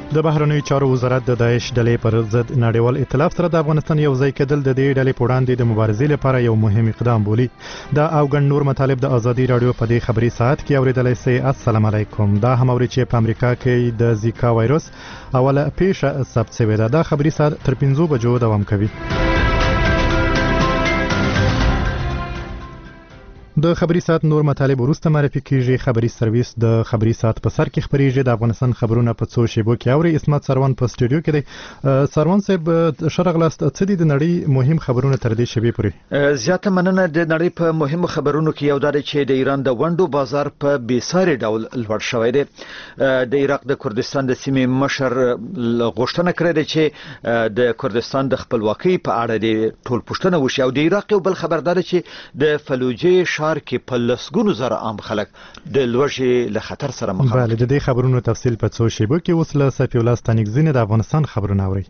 د بهرنیو چارو وزارت د داعش ډلې پر ضد نړیوال ائتلاف سره د افغانستان یو ځای کېدل د دې ډلې په وړاندې د مبارزې لپاره یو مهم اقدام بولي. دا او ګڼ نور مطالب د ازادي رادیو په دې خبري ساعت کې اوریدلای شئ. السلام علیکم. دا هم اوري چې په امریکا کې د زیکا وایروس اوله پیښه ثبت شوې ده. دا خبري ساعت تر 5 بجو دوام کوي. د خبري ساعت نور مطالب وروسته معرفي کیږي. خبري سرویس د خبري ساعت په سر کې خبريږي. د افغانستان خبرونه په څو شیبو کې اوري. اسمت سروان په سټوډیو کې دی. سروان صاحب شرغلاست څه دي د نړۍ مهم خبرونه تر دې شیبې پورې؟ زیاته مننه. د نړۍ په مهم خبرونو کې یو دا چې د ایران د ونډو بازار په بیساري ډول لوړ شوی دی. د عراق د کردستان د سیمې مشر غوښتنه کړې ده چې د کردستان د خپلواکۍ په اړه د ټول پوښتنه وشي. او د عراق یو بل خبردار چې د فلوجې کې په لسګونو زره عام خلک د لوږې له خطر سره مخ دي. بله، د دې خبرونو تفصیل په څو شیبو کې اوس له صفي الله ستانکزي د افغانستان خبرونه اوري.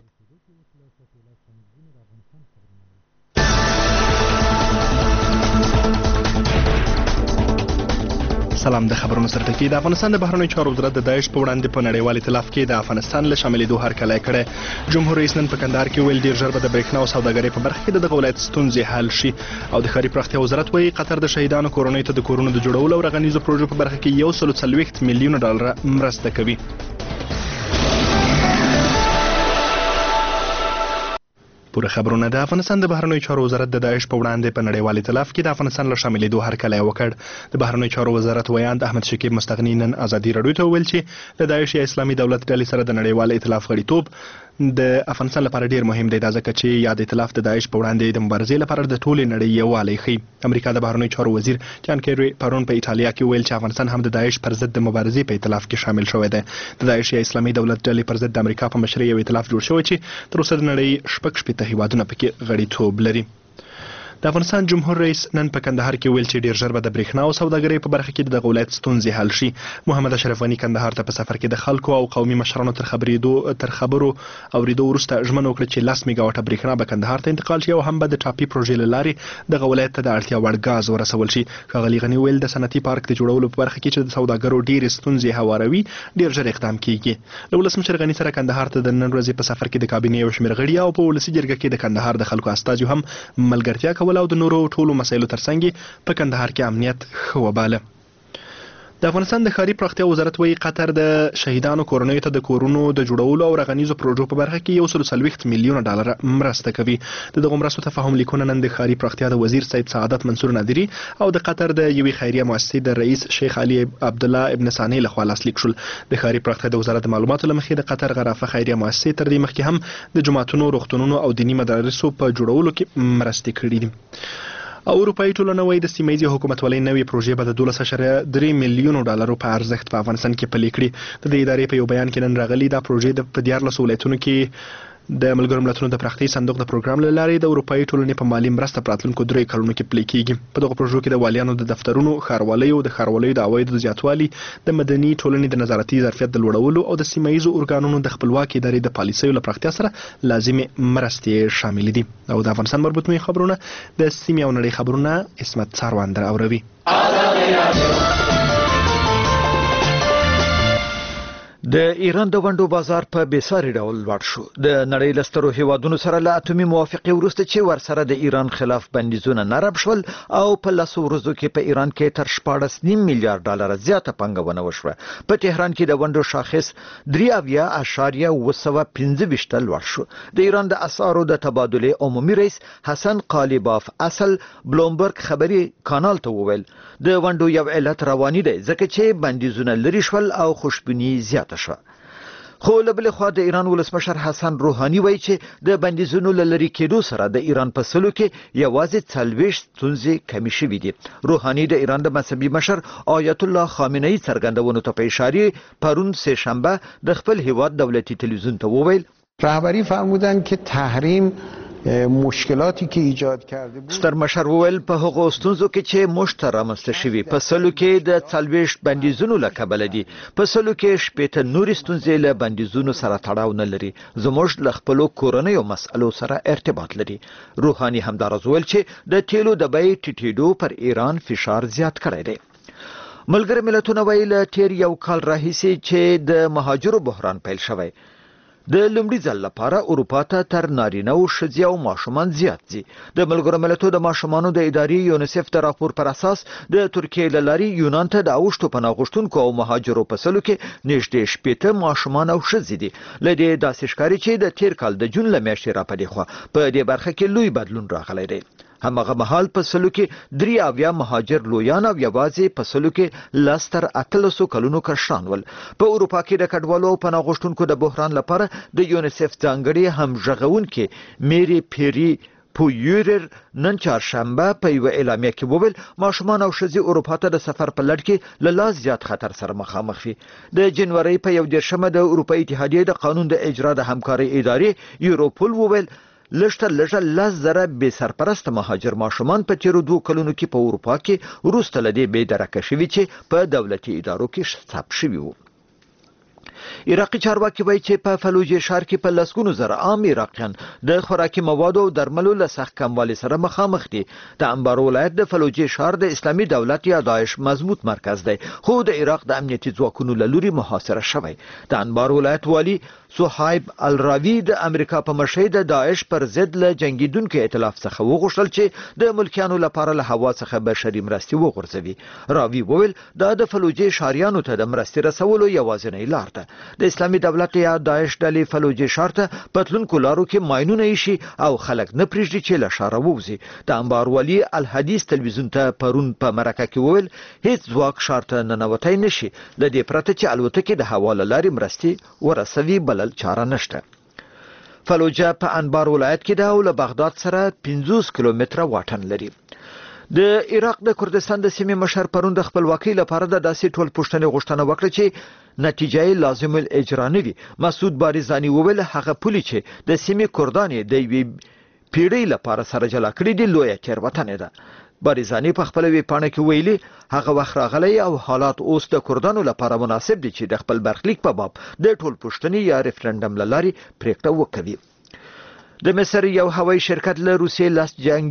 سلام. د خبرونو سرټکی. د افغانستان د بهرنیو چارو وزارت د داعش په وړاندې په نړیوال ائتلاف کې د افغانستان له شاملېدو هرکلی کړی. جمهور رئیس نن په کندهار کې ویل ډیر ژر به د برېښنا او سوداګرۍ په برخه کې د ولایت ستونزې حل شي. او د ښاري پراختیا وزارت وایي قطر د شهیدانو کورنیو ته د کورونو د جوړولو او رغنیزو پروژو په برخه کې 140 میلیون ډالر مرسته کوي. پوره خبرونه. د افغانستان د بهرنیو چارو وزارت د داعش په وړاندې په نړیوال ائتلاف کې د افغانستان له شاملېدو هرکلی وکړ. د بهرنیو چارو وزارت ویاند احمد شکیب مستغنی نن ازادي رادیو ته ویل چې د داعش یا اسلامي دولت ډلې سره د نړیوال ائتلاف غړیتوب د افغانستان لپاره ډیر مهم دی. دا ځکه چې یاد ائتلاف د داعش په وړاندې د مبارزې لپاره د ټولې نړۍ یووالی ښیي. امریکا د بهرنیو چارو وزیر جان کیری پرون په ایټالیا کې ویل چې افغانستان هم د داعش پر ضد د مبارزې په ائتلاف کې شامل شوی دی. د داعش یا اسلامي دولت ډلې پر ضد د امریکا په مشرۍ یو ائتلاف جوړ شوی چې تر اوسه د نړۍ 60 هیوادونه پکې غړیتوب لري. د افغانستان جمهور رئیس نن په کندهار کې ویل چې ډیر ژر به د برېښنا او سوداګرۍ په برخه کې د ولایت ستونزې حل شي. محمد اشرف غني کندهار ته په سفر کې د خلکو او قومي مشرانو تر خبرو اوریدو وروسته ژمنه وکړه چې 10 میگاواټه برېښنا به کندهار ته انتقال شي او هم به د ټاپي پروژې له لارې د ولایت ته د اړتیا وړ غاز ورسول شي. ښاغلي غني ویل د صنعتي پارک د جوړولو په برخه کې چې د سوداګرو ډېرې ستونزې هواروي ډیر ژر اقدام کیږي. له ولسمشر غني سره کندهار ته د نن ورځې په سفر کې د کابینې یو شمېر غړي او په ولسي جرګه کې د کندهار د خلکو استازي هم ملګرتیا کول او د نورو ټولو مسایلو ترڅنګ په کندهار کې امنیت ښه وباله. د افغانستان د ښاري پراختیا وزارت وایي قطر د شهیدانو کورنیو ته د کورونو د جوړولو او رغنیزو پروژو په برخه کې 140 میلیون ډالر مرسته کوي. دغه مرستو تفاهم لیکونه نن د ښاري پراختیا د وزیر سید سعادت منصور نادری او د قطر د یوې خیریه مؤسسې د رئیس شیخ علي عبدالله ابن ثاني لخوا لاسلیک شول. د ښاري پراختیا د وزارت معلوماتو له مخې د قطر غرافه خیریه مؤسسې تر دې مخکې هم د جوماتونو، روغتونونو او دینی مدارسو په جوړولو کې مرستې کړې دي. او اروپایي ټولنه وایي د سیمه ییزې حکومتولۍ نوې پروژې به د 12.3 میلیونو ډالرو په ارزښت په افغانستان کې پلي کړي. د دې ادارې په یو بیان کې نن راغلي دا پروژې په 14 ولایتونو کې د ملګرو ملتونو د پراختیا صندوق د پروګرام له لارې د اروپایي ټولنې په مالي مرسته په راتلونکو 3 کلونو کې پلي کیږي. په دغه پروژو کې د والیانو د دفترونو، ښاروالۍ او د ښاروالۍ د عوایدو د زیاتوالي، د مدني ټولنې د نظارتي ظرفیت د لوړولو او د سیمه ییزو ارګانونو د خپلواکۍ ادارې د پالیسیو له پراختیا سره لازمي مرستې شامل دي. او د افغانستان مربوط مې خبرونه د سیمې او نړۍ خبرونه اسمت سروان در اوروي. د ایران د ونډو بازار په بیساري ډول لوړ شو. د نړۍ له سترو هیوادونو سره له اتومي موافقې وروسته چې ورسره د ایران خلاف بندیزونه نرم شول او په 10 ورځو کې په ایران کې تر 14.5 میلیارډ ډالر زیاته پانګونه وشوه. په تهران کې د ونډو شاخص 3.25 لوړ شو. د ایران د اسعارو د تبادله عمومي رئیس حسن قالیباف اصل بلومبرګ خبري کانال ته وویل د ونډو یو علت رواني دی ځکه چې بندیزونه لري شول او خوشبیني زیاته شو. خو له بلې خوا د ایران ولسمشر حسن روحاني وایي چې د بندیزونو له لرې کېدو سره د ایران په سلو کې یوازې 40 ستونزې کمې شوې دي. روحاني د ایران د مذهبي مشر آیت الله خامنه‌ای څرګندونو ته په اشاره پرون سه شنبه د خپل هیواد دولتي تلویزیون ته وویل رهبری فرمودن که تحریم مشکلاتی که ایجاد کرده بود. ستر مشر وویل په هغو ستونزو کې چې مشت رامنځته شوي په سلو کې د 40 بندیزونو له کبله دي. په سلو کې 15 نورې ستونزې له بندیزونو سره تړاو نه لري. زموږ له خپلو کورنیو مسألو سره ارتباط لري. روحاني همداراز وویل چې د تیلو د بیې ټیټېدو پر ایران فشار زیات کړی دی. ملګري ملتونه ویل تیر یو کال راهیسې چې د مهاجرو بحران پیل شوی د لومړي ځل لپاره اروپا ته تر نارینه او ښځې او ماشومان زیات دي. د ملګرو ملتونو د ماشومانو د ادارې یونیسف د راپور پر اساس د ترکیې له لارې یونان ته د اوښتو پناه غوښتونکو او مهاجرو په سلو کې نږدې 80 ماشومان او ښځې دي. له دې داسې ښکاري چې د تیر کال د جون له میاشتې راپدې خوا په دې برخه کې لوی بدلون راغلی دی. همغه مهال په سلو کې 83 مهاجر لویان او یوازې په سلو کې 10 تر 18 کلونو کشران ول. په اروپا کې د کډوالو او پناه غوښتونکو د بحران لپاره د یونیسف ځانګړي همغږونکي میری پیری پویورر نن چهارشنبه په یو اعلامیه کې وویل ماشومان او ښځې اروپا ته د سفر په لړ کې له لا زیات خطر سره مخامخ وي. د جنوري په 11 د اروپایي اتحادیې د قانون د اجرا د همکارۍ ادارې یوروپول وویل لږتر لږه 10,000 بې سرپرسته مهاجر ماشومان په تیرو 2 کلونو کې په اروپا کې وروسته له دې بې درکه شوي چې په دولتي ادارو کې ثبت شوي وو. عراقي چارواکي وایي چې په فلوجې ښار کې په لسګونو زره عام عراقیان د خوراکي موادو او درملو له سخت کموالي سره مخامخ دي. د انبار ولایت د فلوجې ښار د اسلامي دولت یا داعش مضبوط مرکز دی خو د عراق د امنیتي ځواکونو له لوري محاصره شوی. د انبار ولایت والي صهیب الراوی د امریکا په مشرۍ د داعش پر ضد له جنگیدونکو ائتلاف څخه وغوښتل چې د ملکیانو لپاره له هوا څخه بشري مرستې وغورځوي. راوی وویل دا د فلوجې ښاریانو ته د مرستې رسولو یوازینۍ لار ده. د اسلامي دولت یا داعش ډلې فلوجې ښار ته په تلونکو لارو کې ماینونه ایښي او خلک نه پرېږدي چې له ښاره ووځي. د انبار والي الحدیث تلویزیون ته پرون په مرکه کې وویل هیڅ ځواک ښار ته ننوتی نشي له دې پرته چې الوتکې د هوا له لارې مرستې ورسوي بلل چاره نشته. فلوجه په انبار ولایت کې ده او له بغداد سره 50 کیلومتره واټن لري. د عراق د کردستان د سیمې مشر پرون د خپلواکۍ لپاره د داسې ټول پوښتنې غوښتنه وکړه چې نتیجه یې لازم الاجرا نه وي. مسعود بارزانی وویل هغه پولې چې د سیمې کردان د یوې پیړۍ لپاره سره جلا کړي دي لویه تېروتنه ده. بارزانی په خپل ویبپاڼه کې ویلي هغه وخت راغلی او حالات اوس د کردانو لپاره مناسب دي چې د خپل برخلیک په باب د ټول پوښتنې یا ریفرندم له لارې پریکړه وکړي. د مصر یو هوایي شرکت له روسیې لاس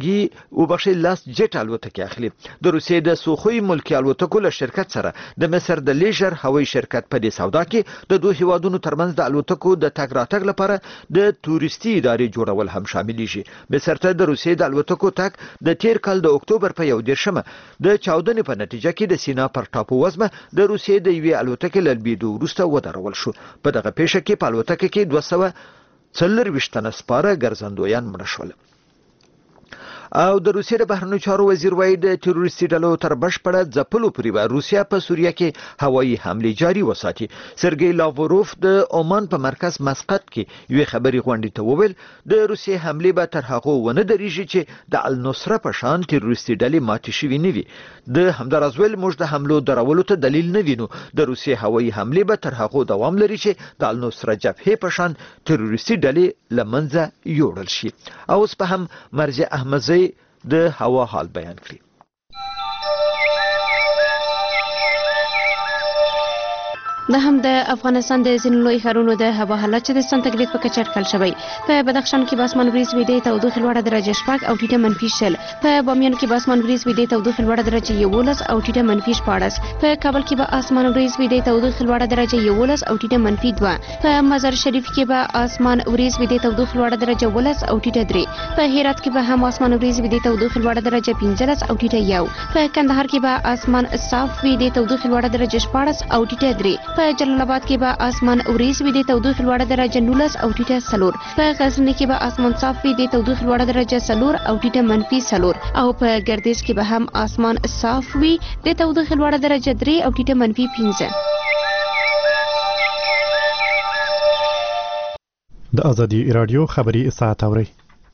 جټ الوتکې اخلي. د روسیې د سوخوي ملکي الوتکو له شرکت سره د مصر د لیژر هوایي شرکت په دې سودا کې د دوه هیوادونو ترمنځ د الوتکو د تګ راتګ لپاره د توريستي ادارې جوړول هم شاملېږي. مصر ته د روسیې د الوتکو تګ د تیر کال د اکتوبر په 11 د چاودنې په نتیجه کې د سینا پر ټاپو وزمه د روسیې د یوې الوتکې له لوېدو وروسته ودرول شو. په دغه پیښه کې په الوتکه کې 240 تنه سپاره ګرځندویان مړه شول. او د روسیې د بهرنیو چارو وزیر وایي د تروریستي ډلو تر بشپړه ځپلو پورې به روسیه په سوریه کې هوایي حملې جاري وساتي. سرګی لاوروف د عمان په مرکز مسقط کې یوې خبري غونډې ته وویل د روسیې حملې به تر هغو ونه درېږي چې د النصره په شان تروریستي ډلې ماتې شوي نه وي. د همداراز ویل موږ د حملو درولو ته دلیل نه وینو. د روسیې هوایي حملې به تر هغو دوام لري چې د النصره جبهې په شان تروریستي ډلې له منځه یوړل شي. او اوس په هم مرجع احمدزی د هوا حال بیان کړي. د هم د افغانستان د ځینو لوی ښارونو د هوا حالت چې د سانتیګریډ په کچه اټکل شوی. په بدخشان کې به اسمان وریځ وي د تودوخې لوړه درجه 6 او ټیټه -0. په بامیان کې به اسمان وریځ وي د تودوخې لوړه درجه 11 او ټیټه -14. په کابل کې به اسمان وریځ وي د تودوخې لوړه درجه 11 او ټیټه -2. په مزار شریف کې به اسمان وریځ وي د تودوخې لوړه درجه 11 او ټیټه 3. په هرات کې به هم اسمان وریځ وي د تودوخې لوړه درجه 15 او ټیټه 1. په کندهار کې به اسمان صاف وي د تودوخې لوړه درجه 14 او ټیټه 3. په جلال آباد کې به اسمان وریځ وي د تودوخې لوړه درجه 19 او ټیټه 4. په غزنی کې به اسمان صاف وي د تودوخې لوړه درجه 4 او ټیټه -4. او په ګردیز کې به هم اسمان صاف وي د تودوخې لوړه درجه 3 او ټیټه -15. د ازادي رادیو خبری ساعت اوري.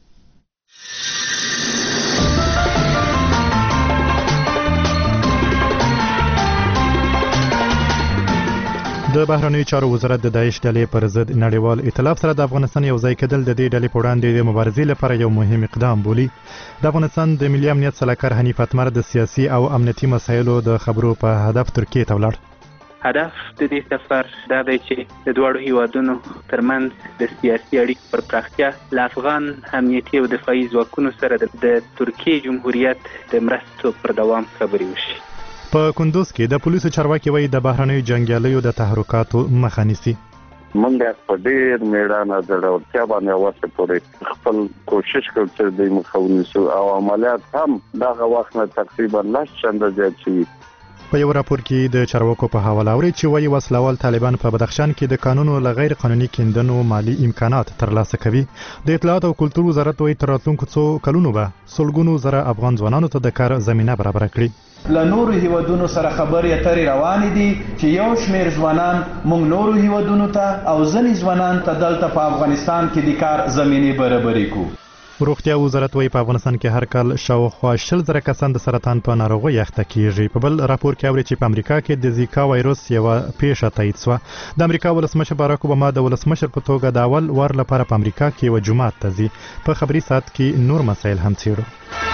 د بهرنیو چارو وزارت د داعش ډلې پر ضد نړیوال ائتلاف سره د افغانستان یو ځای کېدل د دې ډلې په وړاندې د مبارزې لپاره یو مهم اقدام بولي. د افغانستان د ملي امنیت سلاکار حنیف اتمر د سیاسي او امنیتي مسایلو د خبرو په هدف ترکیې ته ولاړ. هدف د دې سفر دا دی چې د دواړو هیوادونو ترمنځ د سیاسي اړیکو پر پراختیا له افغان امنیتي او دفاعي ځواکونو سره د ترکیې جمهوریت د مرستو پر دوام خبرې وشي. په کندوز کې د پولیسو چارواکي وایي د بهرنیو جنګیالیو د تحرکاتو مخه نیسي. موږ په ډېر میدان زړورتیا باندې ورته پورې خپل کوشش کوو چې د مخاونیسو او عملیات هم دغه وخت نه تقریبا 10 چنده زیات شي. په یو راپور کې د چارواکو په حواله اوري چې وایي وسلوال طالبان په بدخشان کې د قانونو له غیر قانوني کیندنو مالی امکانات ترلاسه کوي. د اطلاعات او کلتور وزارت وایي تر راتلونکو څو کلونو به سلګونو زره افغان ځوانانو ته د کار زمينه برابر کړي. له نورو هیوادونو سره خبرې اترې روانې دي چې یو شمېر ځوانان موږ نورو هیوادونو ته او ځینې ځوانان ته دلته په افغانستان کې د کار زمینې برابرې کوو. روغتیا وزارت وایي په افغانستان کې هر کال شاوخوا 100,000 کسان د سرطان په ناروغۍ اخته کیږي. په بل راپور کې اوري چې په امریکا کې د زیکا وایروس یو پیښه تایید شوه. د امریکا ولسمشر باراک اوباما د ولسمشر په توګه د اول وار لپاره په امریکا کې یو جمعات ته ځي. په خبري ساعت کې نور مسایل هم څیړو.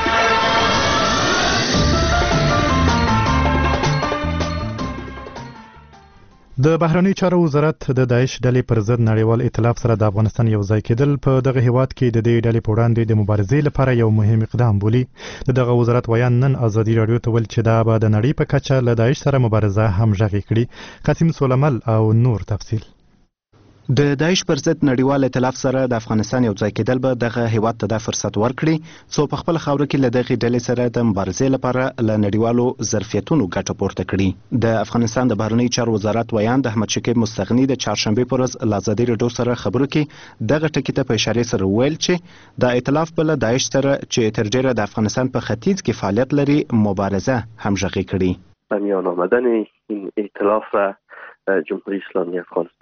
د بهرنی چارو وزارت د داعش ډلې پر ضد نړیوال ائتلاف سره د افغانستان یو ځای کېدل په دغه هیواد کې د دې ډلې په وړاندې د مبارزې لپاره یو مهم اقدام بولي. دغه وزارت ویان نن ازادي رادیو ته ویل چې دا به د نړۍ په کچه له داعش سره مبارزه هم ژغې کړي. قاسم سولمل او نور تفصیل. د داعش پر ضد نړیوال ائتلاف سره د افغانستان یو ځای کېدل به دغه هیواد ته د فرصت ورکړي څو په خپل خاوره کې له دغه ډلې سره د مبارزې لپاره له نړیوالو ظرفیتونو ګټه پورته کړي. د افغانستان د بهرنی چارو وزارت ویان د احمد شکیب مستغنی د چهارشنبه پر ورځ له ازادي رادیو سره خبرو کې دغه ټکی ته په اشاره سره ویل چې د ائتلاف بل داعش سره چې تر ډیره د افغانستان په ختیځ کې فعالیت لري مبارزه هم ژغې کړي. به میان آمدن این ائتلاف جمهوری اسلامی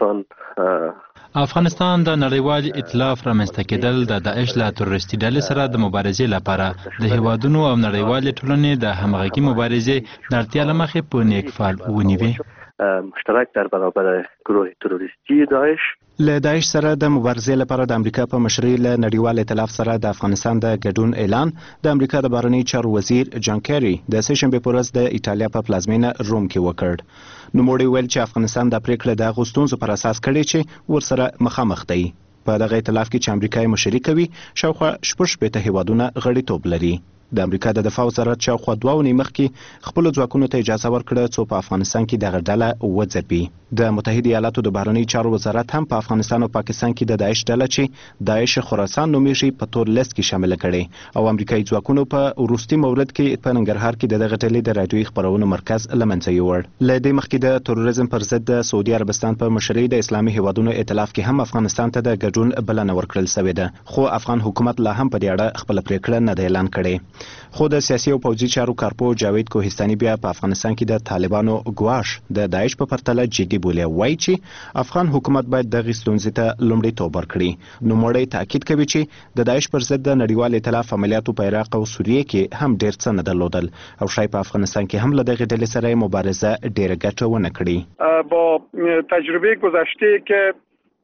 افغانستان د نړیوال ائتلاف رامنځته کېدل د داعش له تروریستي ډلې سره د مبارزې لپاره د هیوادونو او نړیوالې ټولنې د همغږي مبارزې د اړتیا له مخې په نیک فعل ونیوي. مشترک در برابر گروه تروریستی داعش له داعش سره د مبارزې لپاره د امریکا په مشرۍ له نړیوال ائتلاف سره د افغانستان د ګډون اعلان د امریکا د بهرنی چارو وزیر جان کیری د سه شنبه پر ورځ د ایټالیا په پلازمینه روم کې وکړ. نوموړي ویل چې افغانستان د پریکړې د غوښتنو پر اساس کړي چې ورسره مخامخ دی. په دغه ائتلاف کې چې امریکا یې مشري کوي شاوخوا 16 هیوادونه غړیتوب لري. د امریکا د دفاع وزارت شاوخوا 2 ونې مخکې خپل ځواکونو ته اجازه ورکړه څو په افغانستان کې دغه ډله وځپي. د متحده ایالاتو د بهرنی چارو وزارت هم په افغانستان او پاکستان کې د داعش ډله چې داعش خراسان نومیږي په تور لیست کې شامل کړي او امریکایي ځواکونو په وروستي مورد کې په ننګرهار کې دغه ډلې د رادیوي خبرونو مرکز لمنځه یوړ. له دې مخکې د تروریزم پر ضد د سعودي عربستان په مشرۍ د اسلامي هیوادونو ائتلاف کې هم افغانستان ته د ګډون بلنه ورکړل شوې ده خو افغان حکومت لا هم په دې اړه خپل پریکړه نه اعلان کړې. خو د سیاسي او پوځي چارو کارپو جاوید کوهستاني بیا په افغانستان کې د طالبانو ګواښ د داعش په پرتله جدي بولي وایي چې افغان حکومت باید دغه ستونزې ته لومړیتوب ورکړي. نوموړی تاکید کوي چې د داعش پر ضد د نړیوال ائتلاف عملیاتو په عراق او سوریه کې هم ډیر څه نه درلودل او شاید په افغانستان کې هم له دغه ډلې سره مبارزه ډیره ګټه ونه کړي. با تجربه گذشته که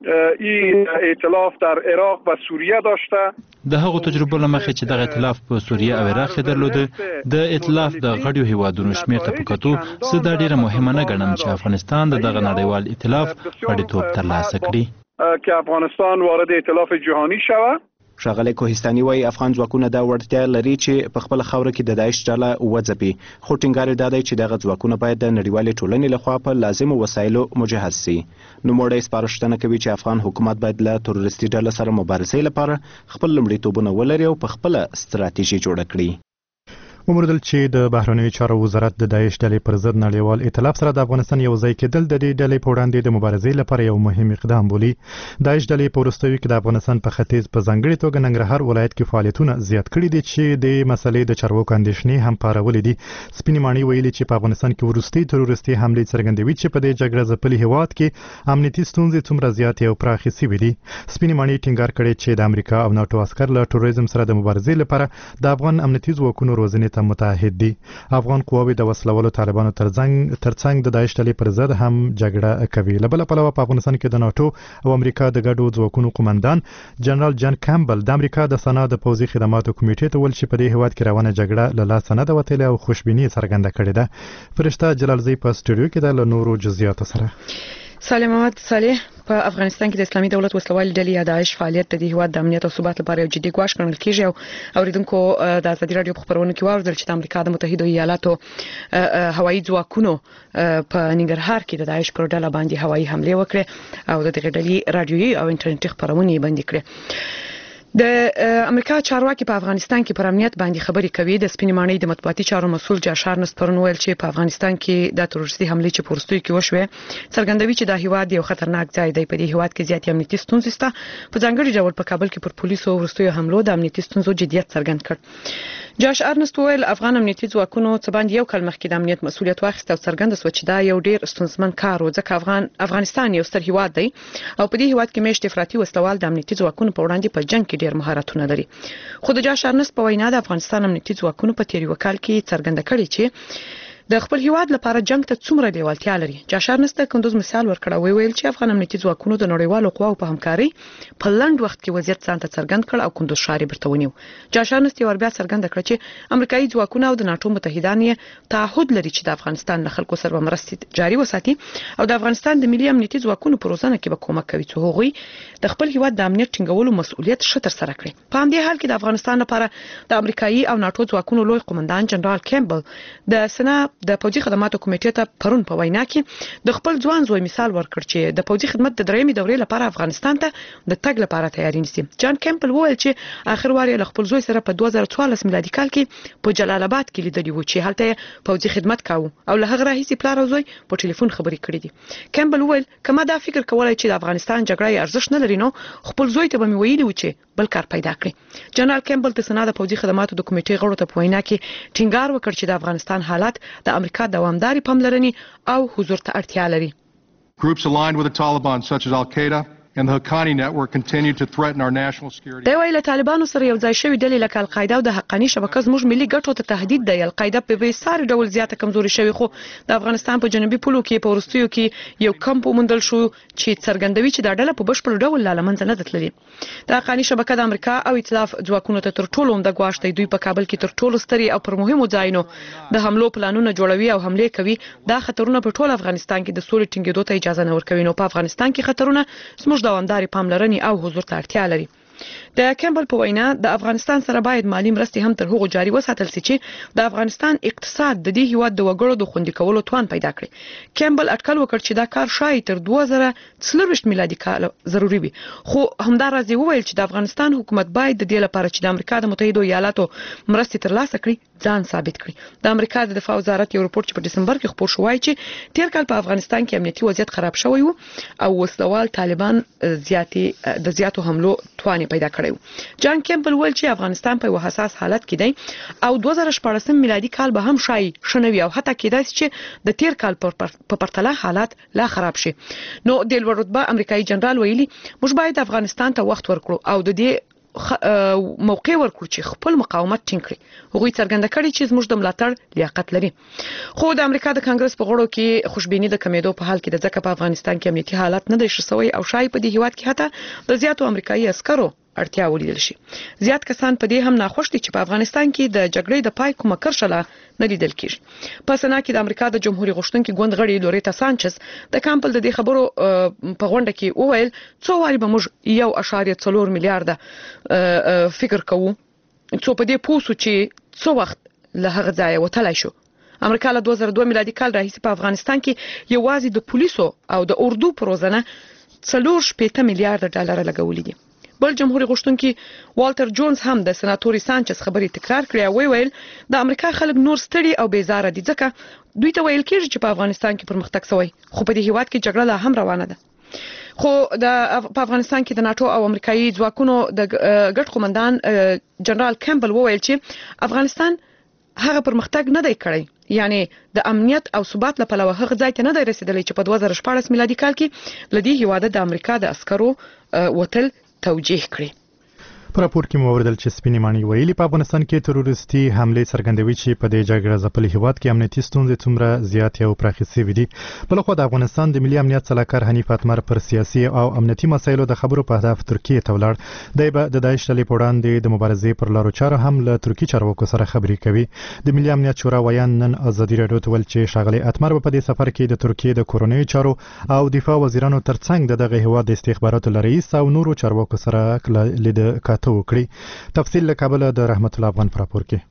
این ائتلاف در عراق و سوریه داشته د هغو تجربو له مخې چې دغه ائتلاف په سوریه او عراق کې درلوده د ائتلاف د غړیو هیوادونو شمېر ته په کتو زه دا ډیره مهمه نه ګڼم چې افغانستان د دغه نړیوال ائتلاف غړیتوب ترلاسه کړي که افغانستان وارد ائتلاف جهانی شود. ښاغلی کوهستاني وایي افغان ځواکونه دا وړتیا لري چې په خپل خاوره کې د داعش ډله وځپي خو ټینګار یې دا دی چې دغه ځواکونه باید د نړیوالې ټولنې لخوا په لازمو وسایلو مجهز شي. نوموړی سپارښتنه کوي چې افغان حکومت باید له تروریستي ډلو سره مبارزې لپاره خپل لومړیتوبونه ولري او په خپله ستراتیژي جوړه کړي. وموندل چې د بهرنیو چارو وزارت د داعش ډلې پر ضد نړیوال ائتلاف سره د افغانستان یو ځای کېدل د دې ډلې په وړاندې د مبارزې لپاره یو مهم اقدام بولي. داعش ډلې په وروستیو کې د افغانستان په ختیځ په ځانګړي توګه ننګرهار ولایت کې فعالیتونه زیات کړي دي چې د مسلې د چارواکو اندېښنې هم پارولې دي. سپینې ماڼۍ ویلي چې په افغانستان کې وروستي تروریستي حملې څرګندوي چې په دې جګړه ځپلي هیواد کې امنیتي ستونزې څومره زیاتې او پراخې شوې دي. سپینې ماڼۍ ټینګار کړی چې د امریکا او ناتو عسکر له تروریزم سره د مبارزې لپاره د افغان امنیتي ځواکونو روزنې ته متعهد دي. افغان قواوې د وسلوالو طالبانو ترڅنګ د داعش ډلې پر ضد هم جګړه کوي. له بله پلوه په افغانستان کې د ناتو او امریکا د ګډو ځواکونو قومندان جنرال جان کامبل د امریکا د سنا د پوځي خدماتو کمیټې ته ویل چې په دې هیواد کې روانه جګړه له لاسه نه ده وتلې او خوشبیني څرګنده کړې ده. فرشته جلالزی په سټوډیو کې د نورو جزئیاتو سره. سالم محمد صالح په افغانستان کې د اسلامي دولت وسلوال ډلې یا داعش فعالیت د هیواد د امنیت او ثبات لپاره یو جدي ګواښ ګڼل کیږي او اوریدونکو د ازادي رادیو په خبرونه کې واورل چې د امریکا د متحده ایالاتو هوایي ځواکونو په ننګرهار کې د داعش پر ډله باندې هوایي حمله وکړه او د دغه ډلې رادیويي او انټرنیټي خبرونه بند کړې. د امریکا چارواکي په افغانستان کې پر امنیت باندې خبرې کوي. د سپینې ماڼۍ د مطبوعاتي چارو مسول جاشار نسپرن ویل چې په افغانستان کې د تروریستي حملې چې پورستوي کې وشوه څرګندوي چې د هیواد یو خطرناک ځای دی. په دې هیواد کې زیات امنیتي ستونزې شته. په ځانګړي ډول په کابل کې پر پولیسو ورستوي حملو د امنیتي ستونزو جديت څرګند کړ. جاش ارنست ویل افغان امنیتي ځواکونو څه باندې یو کال مخکې د امنیت مسولیت واخیست او څرګند شو چې دا یو ډیر ستونزمن کار و ځکه افغانستان یو ستر هیواد دی او په دې هیواد کې میشت افراطي وسلوال د امنیتي ځواکونو په وړاندې په جنگ کې ډیر مهارتونه لري. خو د جاش ارنست په وینا د افغانستان امنیتي ځواکونو په تیر وکال کې څرګنده کړي چې د خپل هیواد لپاره جنگ ته څومره لیوالتیا لري. جاش ارنست کندوز مثال ورکړ ویل چې افغان امنیتي ځواکونو د نړیوالو قواو په همکاري په لنډ وخت کې وضعیت ځان ته څرګند کړ او کندوز ښار برته ونیو. جاش ارنست یو بیا څرګند کړ چې امریکایي ځواکونه او د ناتو متحدان یې تعهد لري چې د افغانستان له خلکو سره مرستې جاري وساتي او د افغانستان د ملي امنیتي ځواکونو په روزنه کې به کومک کوي چې هغوی د خپل هیواد د امنیت ټینګولو مسؤلیت شتر سره کړي. په همدې حال کې د افغانستان لپاره د امریکایي او ناتو ځواکونو لوی قومندان جنرال کیمبل د سنا د پوځي خدماتو کمیټې ته پرون په وینا کې د خپل ځوان زوی مثال ورکړ چې د پوځي خدمت د درېمې دورې لپاره افغانستان ته د تګ لپاره تیاری نیسي. جان کیمبل وویل چې اخر واری له خپل زوی سره په 2014 میلادي کال کې په جلال آباد کې لیدلی و چې هلته پوځي خدمت کاوه او له هغه راهیسې پلار او زوی په ټلیفون خبرې کړې دي. کیمبل وویل کما دا فکر کولای چې د افغانستان جګړه ارزښت نه لري نو خپل زوی ته به مې ویلي و چې بل کار پیدا کړي. جنرال کیمبل د سنا د پوځي خدماتو د کمیټې غړو ته په وینا کې ټینګار وکړ چې د افغانستان حالات د امریکا دوامداري پاملرنې او حضور ته اړتیا لري. Groups aligned with the Taliban such as Al-Qaeda and the Haqqani network continue to threaten our national security. دا ویل طالبانو سره یو ځای شوی ډلې لکه القاعده او د حقانی شبکه زموږ ملي ګټو ته تهدید دی. القاعده په بیسار ډول زیاته کمزوري شوی خو د افغانستان په جنوبي پولو کې په ورستیو کې یو کمپ ومندل شو چې څرګندوي چې دا ډله په بشپړ ډول لامنځ نه تللي. د حقانی شبکه د امریکا او ائتلاف ځواکونو ته تر ټولو عمده ګواښ دی. دوی په کابل کې تر ټولو ستري او پر مهمو ځایونو د حملو پلانونه جوړوي او حمله کوي. دا خطرونه په ټول افغانستان کې د سولې ټینګېدو ته اجازه نه ورکوي. نو په افغانستان کې خطرونه زموږ دوامداري پاملرنې او حضور ته اړتیا لري. د کیمبل په وینا د افغانستان سره باید مالی مرستې هم تر هغو جاري وساتل شي چې د افغانستان اقتصاد د دې هیواد د وګړو د خوندي کولو توان پیدا کړي. کیمبل اټکل وکړ چې دا کار شاید تر 2024 میلادي کال ضروری وي. خو همداراز وویل چې د افغانستان حکومت باید د دې لپاره چې د امریکا د متحده ایالاتو مرستې ترلاسه کړي ځان ثابت کړي. د امریکا د دفاع وزارت یو رپورت چې په دسمبر کې خپور شوی چې تیر کال په افغانستان کې امنیتي وضعیت خراب شوی وو او وسلوال طالبان زیاتو حملو توان پیدا کړی. جان کیمبل ویل چې افغانستان په حساس حالت کې دی او 2014 میلادي کال به هم شای شنوي او حتی کېدای شي چې د تیر کال په پرتله حالات لا خراب شي. نو د لوړ رتبه امریکایي جنرال ویلي موږ باید افغانستان ته وخت ورکړو او د دې موقع ورکړو چې خپل مقاومت ټینګ کړي. هغوی څرګنده کړي چې زموږ د ملاتړ لیاقت لري. خو د امریکا د کانګرس په غړو کې خوشبیني د کمیدو په حال کې د ځکه په افغانستان کې امنیتي حالات نه دی ښه شوی او شای په دې هیواد کې حتی د زیاتو امریکایي عسکرو اړتیا ولیدل شي. زیات کسان په دې هم ناخوش دي چې په افغانستان کې د جګړې د پای کومه کرښه نه لیدل کیږي. په سنا کې د امریکا د جمهوریت غوښتونکي ګوند غړي لوریتا سانچز د کامپل د دې خبرو په غونډه کې وویل څو واری به موږ 1.4 میلیارډ فکر کوو څو په دې پوسو چې څو وخت له هغه ځای وتلای شو. امریکا له 2002 میلادي کال راهیسې په افغانستان کې یوازې د پولیسو او د اردو پروزنه 4.8 میلیارډ ډالر لګولې دي. بل جمهوریت غوښتونکي والټر جونز هم د سناتوري سانچز خبرې تکرار کړې او ویل د امریکا خلک نور ستړي او بیزاره دي ځکه دوی ته ویل کېږي چې په افغانستان کې پرمختګ شوی خو په دې هیواد کې جګړه لا هم روانه ده. خو په افغانستان کې د ناتو او امریکایي ځواکونو د ګډ قومندان جنرال کیمبل وویل چې افغانستان هغه پرمختګ نه دی کړی یعنی د امنیت او ثبات لپاره هغه ځای ته نه دی رسیدلی چې په 2014 میلادي کال کې لدی هیواد د امریکا د عسکرو وتل توجیه کړي. په راپور کې مو اوریدل چې سپینې ماڼۍ ویلي په افغانستان کې تروریستي حملې څرګندوي چې په دې جګړه ځپلي هیواد کې امنیتي ستونزې څومره زیاتې او پراخې شوې دي. بلخوا د افغانستان د ملي امنیت سلاکار حنیف اتمر پر سیاسي او امنیتي مسایلو د خبرو په هدف ترکیه ته ولاړ. دی به د داعش ډلې په وړاندې د مبارزې پر لارو چارو هم له ترکي چارواکو سره خبرې کوي. د ملي امنیت شورا ویان نن ازادي راډیو ته ویل چې ښاغلی اتمر په دې سفر کې د ترکیه د کورنیو چارو او دفاع وزیرانو ترڅنګ دغه هیواد د استخباراتو رئیس او نورو چارواکو سره لید کاته وکړي. تفصیل له کابل د رحمت الله افغان پر راپور کې.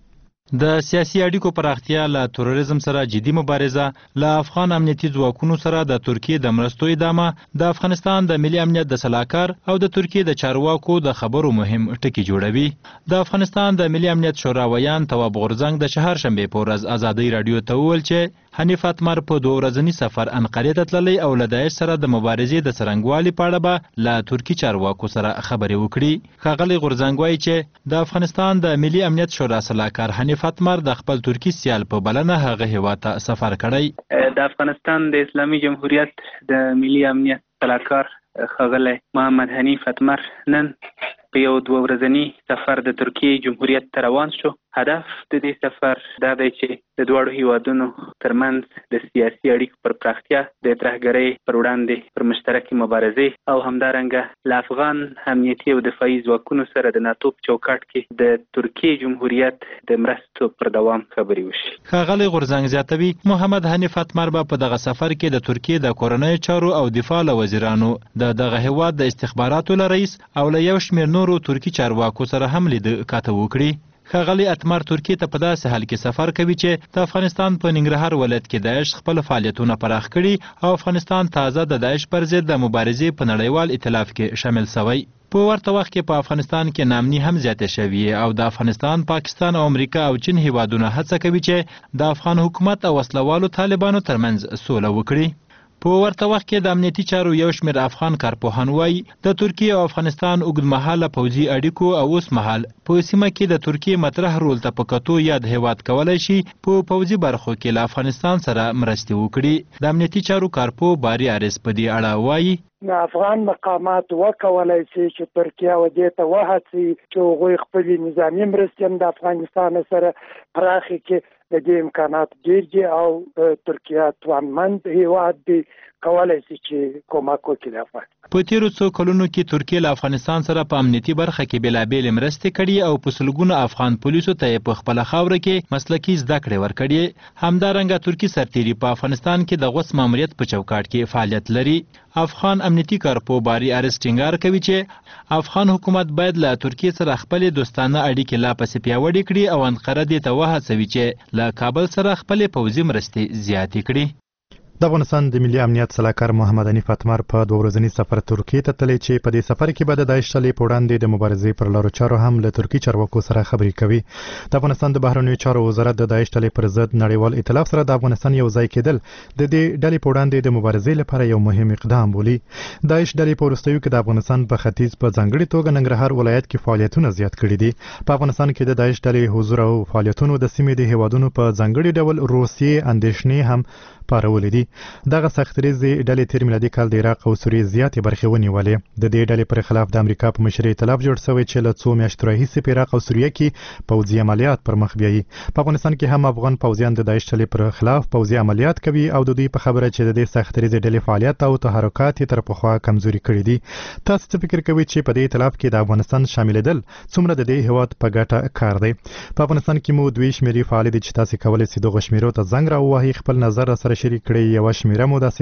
د سیاسي اړیکو پراختیا له تروریزم سره جدي مبارزه له افغان امنیتي ځواکونو سره د ترکیه د مرستو ادامه د افغانستان د ملي امنیت د سلاکار او د ترکیه د چارواکو د خبرو مهم ټکی جوړوي. د افغانستان د ملي امنیت شورا ویان تواب غورزنګ د چهارشنبه په ورځ ازادي راډیو ته وویل چې حنیف اتمر په 2 ورځنی سفر انقرې ته تللی او له داعش سره د مبارزې د څرنګوالي په اړه به له ترکي چارواکو سره خبرې وکړي. ښاغلی غورزنګ وایي چې د افغانستان د ملي امنیت شورا سلاکار حنیف اتمر د خپل ترکی سیال په بلنه هغه هیواد ته سفر کړی. د افغانستان د اسلامي جمهوریت د ملي امنیت سلاکار ښاغلی محمد حنیف اتمر نن په یو 2 ورځنی سفر د ترکیه جمهوریت ته روان شو. هدف د دې سفر دا دی چې د دواړو هیوادونو ترمنځ د سیاسي اړیکو پر پراختیا د ترهګرۍ پر وړاندې پر مشترکې مبارزې او همدارنګه له افغان امنیتي او دفاعي ځواکونو سره د ناتو په چوکاټ کې د ترکیه جمهوریت د مرستو پر دوام خبرې وشي. ښاغلی غورزنګ زیاتوي محمد حنیف اتمر به په دغه سفر کې د ترکیه د کورنیو چارو او دفاع له وزیرانو د دغه هیواد د استخباراتو له رئیس او له یو شمېر نورو ترکي چارواکو سره هم لید کاته وکړي. ښاغلی اتمر ترکیه ته په داسې حال کې سفر کوي چې د افغانستان په ننګرهار ولایت کې داعش خپل فعالیتونه پراخ کړي او افغانستان تازه د داعش پر ضد د مبارزې په نړیوال ائتلاف کې شامل شوی. په ورته وخت کې په افغانستان کې نامني هم زیاته شوې او د افغانستان، پاکستان او امریکا او چین هیوادونه هڅه کوي چې د افغان حکومت او وسلوالو طالبانو ترمنځ سوله وکړي. په ورته وخت کې د امنیتي چارو یو شمېر افغان کارپوهان وایي د ترکیه او افغانستان اوږدمهاله پوځي اړیکو او اوس مهال په سیمه کې د ترکیه مطرح رول ته په کتو یاد هیواد کولی شي په پوځي برخو کې له افغانستان سره مرستې وکړي. د امنیتي چارو کارپو باری عارض په دې اړه وایي افغان مقامات وکولای شي چې ترکیه و دې ته وهڅي چې هغوی خپلې نظامي مرستې د افغانستان سره پراخې کړي. د دې امکانات ډېر دي او ترکیه توانمند هیواد دی کولای شي چې کومک وکړي د افغانستان. په تیرو څو کلونو کې ترکیه له افغانستان سره په امنیتي برخه کې بېلابېلې مرستې کړي او په سلګونو افغان پولیسو ته یې په خپله خاوره کې مسلکي زده کړې ورکړي. همدارنګه ترکي سرتیري په افغانستان کې د غوڅ ماموریت په چوکاټ کې فعالیت لري. افغان امنیتي کارپو باری عارض ټینګار کوي چې افغان حکومت باید له ترکیه سره خپلې دوستانه اړیکې لا پسې پیاوړې کړي او انقره دې ته وهڅوي چې له کابل سره خپلې پوځي مرستې زیاتې کړي. د افغانستان د ملي امنیت سلاکار محمد حنیف اتمر په 2 ورځنی سفر ترکیه ته تللی چې په دې سفر کې به د داعش ډلې په وړاندې د مبارزې پر لارو چارو هم له ترکي چارواکو سره خبرې کوي. د افغانستان د بهرنیو چارو وزارت د داعش ډلې پر ضد نړیوال ائتلاف سره د افغانستان یو ځای کېدل د دې ډلې په وړاندې د مبارزې لپاره یو مهم اقدام بولي. داعش ډلې په وروستیو کې د افغانستان په ختیځ په ځانګړي توګه ننګرهار ولایت کې فعالیتونه زیات کړي دي. په افغانستان کې د داعش ډلې حضور او فعالیتونو د سیمې د هیوادونو په ځانګړي ډول روسیې اندېښنې هم پارولې دي. دغه سختریزې ډلې تیر میلادي کال د عراق او سوریې زیاتې برخې ونیولې. د دې ډلې پر خلاف د امریکا په مشرۍ ائتلاف جوړ شوی چې له 2 میاشتو راهیسې په عراق او سوریې کې پوځي عملیات پر مخ بیایي. په افغانستان کې هم افغان پوځیان د داعش ډلې پر خلاف پوځي عملیات کوي او د دوی په خبره چې د دې سختریزې ډلې فعالیت او تحرکات تر پخوا کمزوري کړي دي. تاسو څه فکر کوئ چې په دې ائتلاف کې د افغانستان شاملېدل څومره د دې هیواد په ګټه کار دی؟ په افغانستان کې مو دوی شمیرې فعال دي چې تاسو کولی شئ دغه شمیرو ته زنګ راووهئ، خپل نظر سره شریک کړئ. یو شمیره مو د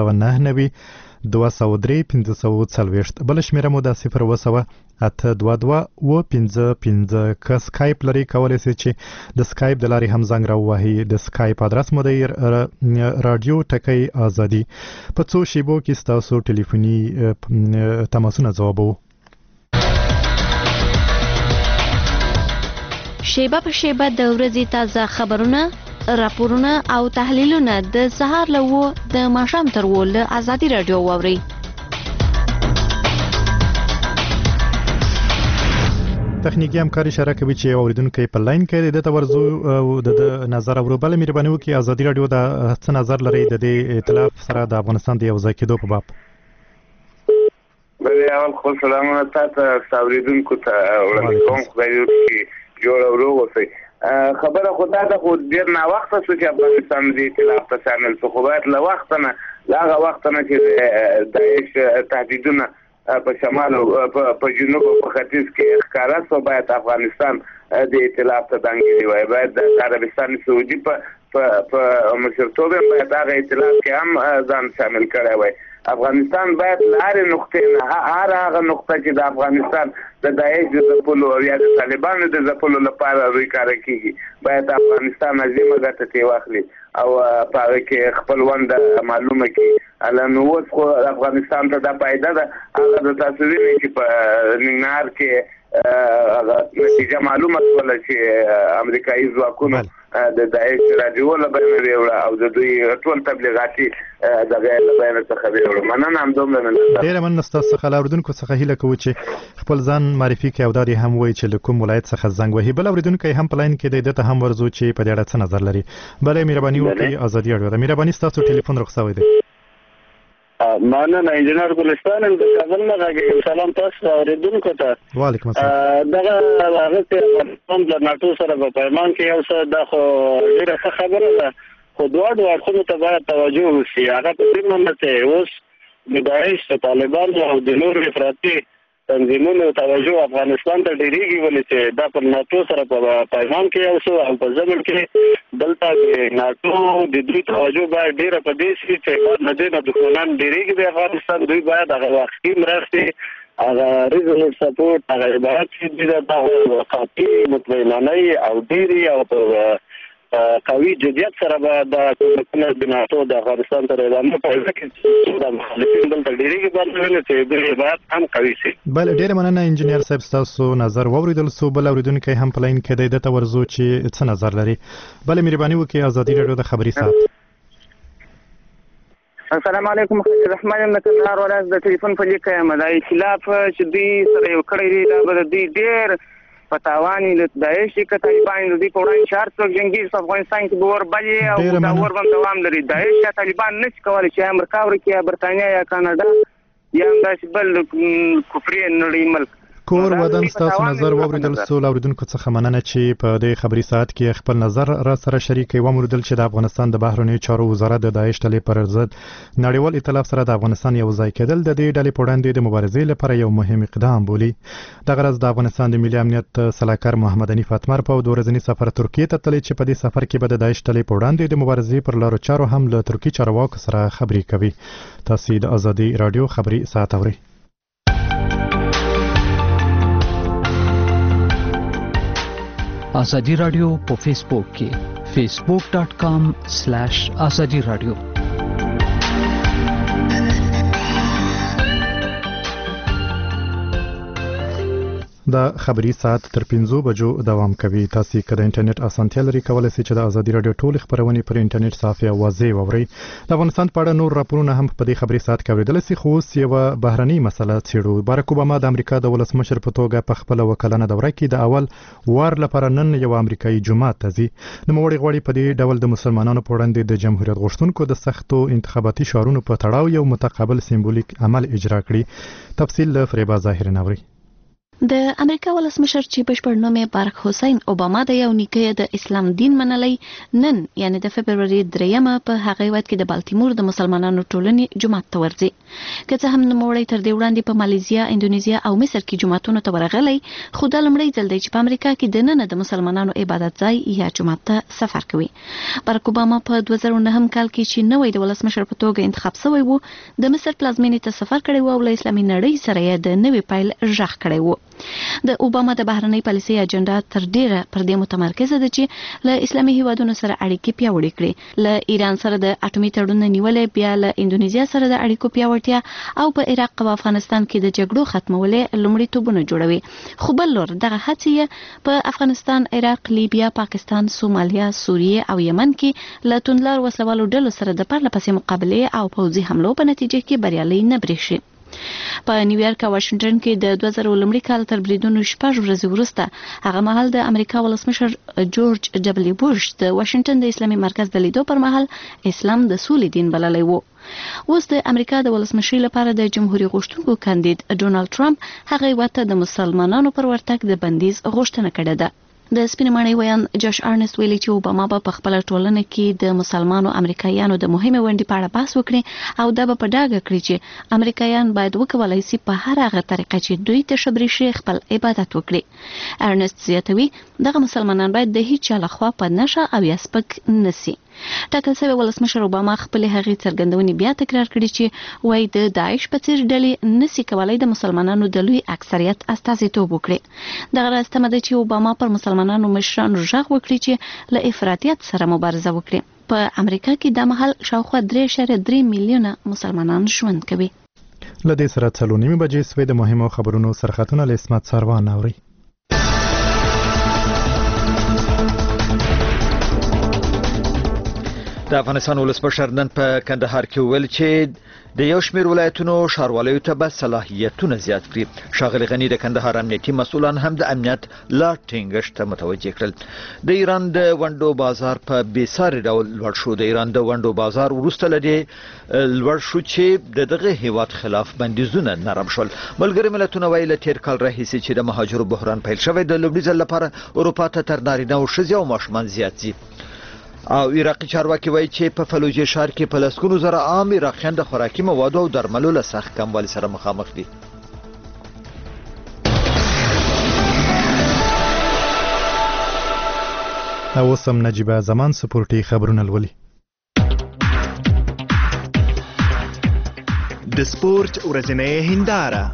0.9 203 540 بل شمیره مو د 0.822 و55 که سکایپ لري کولی شئ چې د سکایپ د لارې هم زنګ راووهئ. د سکایپ ادرس مو د رادیو ټکی ازادي. په څو شیبو کې ستاسو ټلیفوني تماسونه ځوابوو. شیبه په شیبه د ورځې تازه خبرونه، راپورونه او تحلیلونه د سهار له 9 د ماښام تر 10 له ازادي راډیو واورئ. تخنیکی همکاري اشاره کوي چې اوریدونکو په لاین کې د تورزو او د نظر اورو بل مهرباني وکړي. ازادي راډیو د څه نظر لري د دې ائتلاف سره د افغانستان د یو ځای کېدو په باب؟ بلې اول خو سلامونه تاسو اوریدونکو ته وړاندې کوم. خدای دې جوړ او روغ اوسئ. خبره خدا ته خو ډېر ناوخته شو چې افغانستان دې ایتلاف ته شامل شو، خو باید له وخته نه له هغه وخته نه چې داعش تهدیدونه په شمال او په جنوب او په ختیځ کې ښکاره شو، باید افغانستان د ایتلاف ته دانګېدلی وای. باید د عربستان سعودي په مشرتوب باید هغه ایتلاف کې هم ځان شامل کړی وای. افغانستان باید له هرې نقطې نه هغه نقطه چې د افغانستان د داعش د ځپلو او یا د طالبانو د ځپلو لپاره روی کاره کېږي، باید افغانستان عظیمه ګټه ترې واخلي او په هغه کې خپل ونډه معلومه کړي. نو اوس خو افغانستان ته دا فایده ده، هغه د تاسو وینئ چې په ننګرهار کې نتیجه معلومه شوله چې امریکایي ځواکونو د داعش راډیو له بینه ویوړه او د دوی ټول تبلیغاتي دغه له بینه څخه ویوړه. مننه همدومره مننه. ډېره مننه ستاسو څخه. له اورېدونکو څخه هیله کوو چې خپل ځان معرفي کړي او دا دې هم وایي چې له کوم ولایت څخه زنګ وهي. بل اورېدونکی هم په لاین کې دی، ده ته هم ورځو چې په دې اړه څه نظر لري. بله مهرباني وکړئ، ازادي راډیو ده. مهرباني ستاسو ټلیفون رخصت شوی دی. مننه انجینر ګلستان د کابل نه راغلی. سلام تاسو اوریدونکو ته. وعلیکم السلام. دغه هغه افغانستان د ناتو سره په پیمان کې یو څه د خو ډیره ښه خبره ده، خو دواړو اړخونو ته باید توجه وشي. هغه په دې معنی چې اوس د داعش، طالبانو او د نورو افراطي تنظیمونو توجه افغانستان ته ډیریږي، ولې چې دا پر ناتو سره په پیمان کې یو څه او په ضمن کې دلته د ناتو د دوی توجه باید ډیره په دې شي چې نه دې نه دښمنان ډیریږي د افغانستان. دوی باید هغه وختي مرستې، هغه ریزنل سپورټ، هغه عبارت چې د قاطع مطمئنانه او ډیری او قوي جديت سره به د حکومتونو د ناتو د افغانستان تر ادامه پورې کې د مخالفین دلته ډیریږي باندې چې دوی باید هم قوي شي. بل ډېر مننه انجینر صاحب، ستاسو نظر واوریدل سو. بل اوریدونکی هم په لاین کې دی، د ته ورځو چې څه نظر لري. بل مهرباني وکړئ، ازادي راډیو د خبري ساعت. السلام علیکم. رحمان نکندهار ولایت د ټلیفون په لیکه یم. دا ائتلاف چې دوی سره یو کړی دی، دا به دوی ډېر پتاوانی د داعش کې طالبان د دې په وړاندې شهر څوک جنگي افغانستان کې به وربلې او دا ور باندې دوام لري. داعش یا طالبان نشي کولی چې امریکا ورکه یا برتانیا یا کاناډا یا داسې بل کفري نړۍ ملک کور ودان. ستاسو نظر واوریدل سو. اوریدونکو څخه مننه چې په دې خبري ساعت کې خپل نظر را سره شریک و. موردل چې د افغانستان د بهرنیو چارو وزارت د داعش ډلې پر ضد نړیوال ائتلاف سره د افغانستان یو ځای کېدل د دې ډلې په وړاندې د مبارزې لپاره یو مهم اقدام بولي. دغه ورځ د افغانستان د ملي امنیت سلاکار محمد حنیف اتمر په 2 ورځني سفر ترکیه ته تللی چې په دې سفر کې به د داعش ډلې په وړاندې د مبارزې پر لارو چارو هم له ترکیه چارواکو سره خبرې کوي. تاسو د ازادي رادیو خبري ساعت اورئ. ازادي رادیو په فیسبوک کې facebook.com/azadi radio. دا خبري ساعت تر 5 بجو دوام کوي. تاسو که د انټرنیټ اسانتیا لري کولای شئ چې د ازادي رادیو ټول خبرونه پر انټرنیټ صفحه واضح واورئ. د افغانستان په اړه نور راپورونه هم په دې خبري ساعت کې اوریدل شي. خو یو بهرنۍ مسله څېړو. باراک اوباما د امریکا د ولسمشر په توګه په خپل وکالانه دوره کې د اول وار لپاره نن یو امریکایي جماعت ته ځي. نوموړي غواړي په دې ډول د مسلمانانو په وړاندې د جمهوریت غوښتونکو د سختو انتخاباتي شعارونو په تړاو یو متقابل سمبولیک عمل اجرا کړي. تفصیل له فریبا ظاهر نوري. د امریکا ولسمشر چې بشپړ نوم یې بارک حسین اوباما د یو نیکه د اسلام دین منلي نن یعنی د فبرवरी 3 په هغه وخت کې د بالټیمور د مسلمانانو ټولنې جماعت ته ورځي. که څه هم نوموړی تر دې وړاندې په ماليزیا، اندونیزیا او مصر کې جماعتونو ته ورغلی، خو دا لومړی ځل دی چې په امریکا کې د نن د مسلمانانو عبادت ځای یا جماعت ته سفر کوي. بارک اوباما په 2009 کال کې چې نوې د ولسمشر په توګه انتخاب شوی وو، د مصر پلازمینې ته سفر کړی وو او له اسلامي نړۍ سره یې د نوې پیل ژغ کړی وو. د اوباما د بهرنۍ پالیسۍ اجنډا تر ډیره پر دې متمرکزه ده چې له اسلامي هیوادونو سره اړیکې پیاوړې کړي، له ایران سره د اټومي تړون نیولې، بیا له اندونیزیا سره د اړیکو پیاوړتیا او په عراق او افغانستان کې د جګړو ختمولې لومړیتوبونه جوړوي. خو بل لور دغه هڅې په افغانستان، عراق، لیبیا، پاکستان، سومالیا، سوریه او یمن کې له توندلار وسلوالو ډلو سره د پرله پسې مقابلې او پوځي حملو په نتیجه کې بریالي نه برېښي. په نیویارک او واشنگټن کې د 2000 لومړي کال تر بریدونو 6 ورځې وروسته هغه مهال د امریکا ولسمشر جورج دبليو بوش د واشنگټن د اسلامي مرکز د لیدو پر مهال اسلام د سولې دین بللی وو. اوس د امریکا د ولسمشرۍ لپاره د جمهوریت غوښتونکو کاندید ډونالد ټرمپ هغه وته د مسلمانانو پر ورتګ د بندیز غوښتنه کړې ده. د سپینمنۍ ویان جاش ارنست ویلي چې اوباما به په خپل ټولنه کې د مسلمانو امریکایانو د مهمه ونډې په اړه بحث وکړي او دا به په ډاګه کړي چې امریکایان باید وکولای شي په هر هغه طریقه چې دوی ته شبري شي خپل عبادت وکړي. ارنست زیاتوي دغه مسلمانان باید د هیڅ چا لخوا په نشه او یا سپک نسی. ټاکل شوی ولسمشر اوباما خپل هغې څرګندونې بیا تکرار کړي چې وایي د داعش په څیر ډلې نسی کولای د مسلمانانو د لوی اکثریت استازیتوب وکړي. دغه راز تمه ده چې اوباما پر مسلمانانو مشرانو غږ وکړي چې له افراطیت سره مبارزه وکړي. په امریکا کې د مهال شاوخوا 3.3 میلیونه مسلمانان ژوند کوي. لدې سره 3:30 بجې سوي د مهمو خبرونو سرخطونه له اسمت سروان اوري. د افغانستان ولسمشر نن په کندهار کې ویل چې د یو شمېر ولایتونو ښاروالۍ ته به صلاحیتونه زیات کړي. ښاغلي غني د کندهار امنیتي مسؤلان هم د امنیت لا ټینګښت ته متوجه کړل. د ایران د ونډو بازار په بېساري ډول لوړ شو. د ایران د ونډو بازار وروسته له دې لوړ شو چې دغه هیواد خلاف بندیزونه نرم شول. ملګري ملتونه وایي له تیر کال راهیسې چې د مهاجرو بحران پیل شوی د لومړي ځل لپاره اروپا ته تر نارینه او ښځې او ماشومان زیات ځي. او عراقي چارواکي وایي چې په فلوجې ښار کې په لسګونو زره عام عراقیان د خوراکي موادو او درملو له سخت کموالي سره مخامخ دي. اوس هم نجیبه زمان سپورټي خبرونه لولي. د سپورت ورځنۍ هنداره.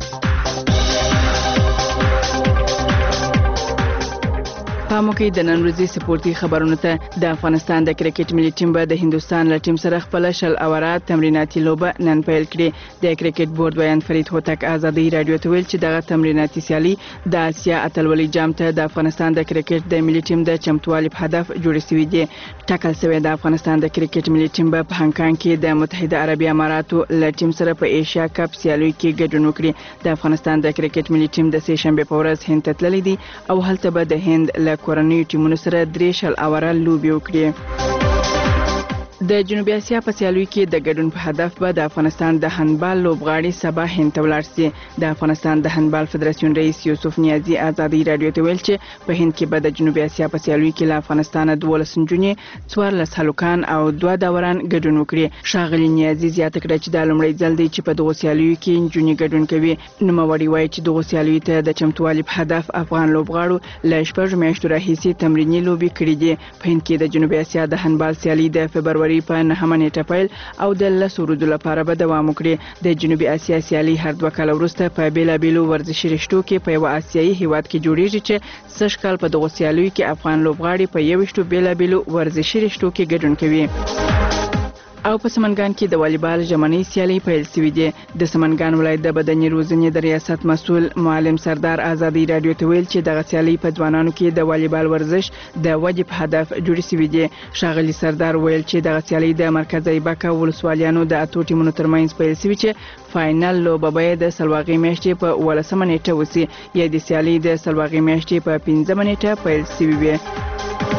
پامو کې د نن ورځې سپورتي خبرونه ته د افغانستان د کرکټ ملي ټیم به د هندستان له ټیم سره خپل شل اوره تمریناتي لوبه نن پیل کړي. د کرکټ بورډ بیان فرید هوتک آزادۍ رادیو ته ویل چې دغه تمریناتي سیالي د اسیا اتلولي جام ته د افغانستان د کرکټ د ملي ټیم د چمتووالي په هدف جوړ شوی دی. ټاکل شوی د افغانستان د کرکټ ملي ټیم په هانګ کې د متحده عربي اماراتو له ټیم سره په ایشیا کپ سیالي کې ګډون وکړي. د افغانستان د کرکټ ملي ټیم د سه شنبه په ورځ هند ته تللی دی او هلته به د هند له کورنۍ ټیمونو سره 3 اوره لوبي وکړي. د جنوبي اسیا په سیالیو کې د ګډون په هدف به د افغانستان د هندبال لوبغاړي سبا هند ته ولاړ شي. د افغانستان د هندبال فدراسیون رئیس یوسف نیازي آزادۍ رادیو ته ویل چې په هند کې به د جنوبي اسیا په سیالیو کې له افغانستان 12 نجونې 14 هلکان او 2 داوران ګډون وکړي. ښاغلي نیازي زیاته کړه چې د لومړي ځل دی چې په دغه سیالیو کې نجونې ګډون کوي. نوموړي وایي چې دغه سیالیو ته د چمتووالي په هدف افغان لوبغاړو له 6 میاشتو راهیسې تمریني لوبي کړې دي. په هند کې د جنوبي اسیا د هندبال سیالي د فبروري په 9 ټپایل او د 10 ورځو لپاره به دوام وکړي. د جنوبي اسیا سیالي هر 2 کال وروسته په بیلابیلو ورزشي رشتو کې په یو آسیایي هیواد کې جوړیږي چې سږ کال په دغه سیالیو کې افغان لوبغاړي په 21 بیلابیلو ورزشي رشتو کې ګډون کوي. او په سمنګان کې د والیبال ژمنۍ سیالي پیل شوې ده. د سمنګان ولایت د بدني روزنې د ریاست مسؤل معلم سردار آزادۍ رادیو ته ویل چې دغه سیالي په ځوانانو کې د والیبال ورزش د ودې په هدف جوړې شوې ده. ښاغلي سردار ویل چې دغه سیالي د مرکزي بکا ولسوالیانو د اتو ټیمونو ترمنځ پیل شوې چې فائنل لوبه به د سلواغي میاشتې په 18 نیټه وسی. یا د سیالي د سلواغي میاشتې په 15 نیټه پیل شوې وي.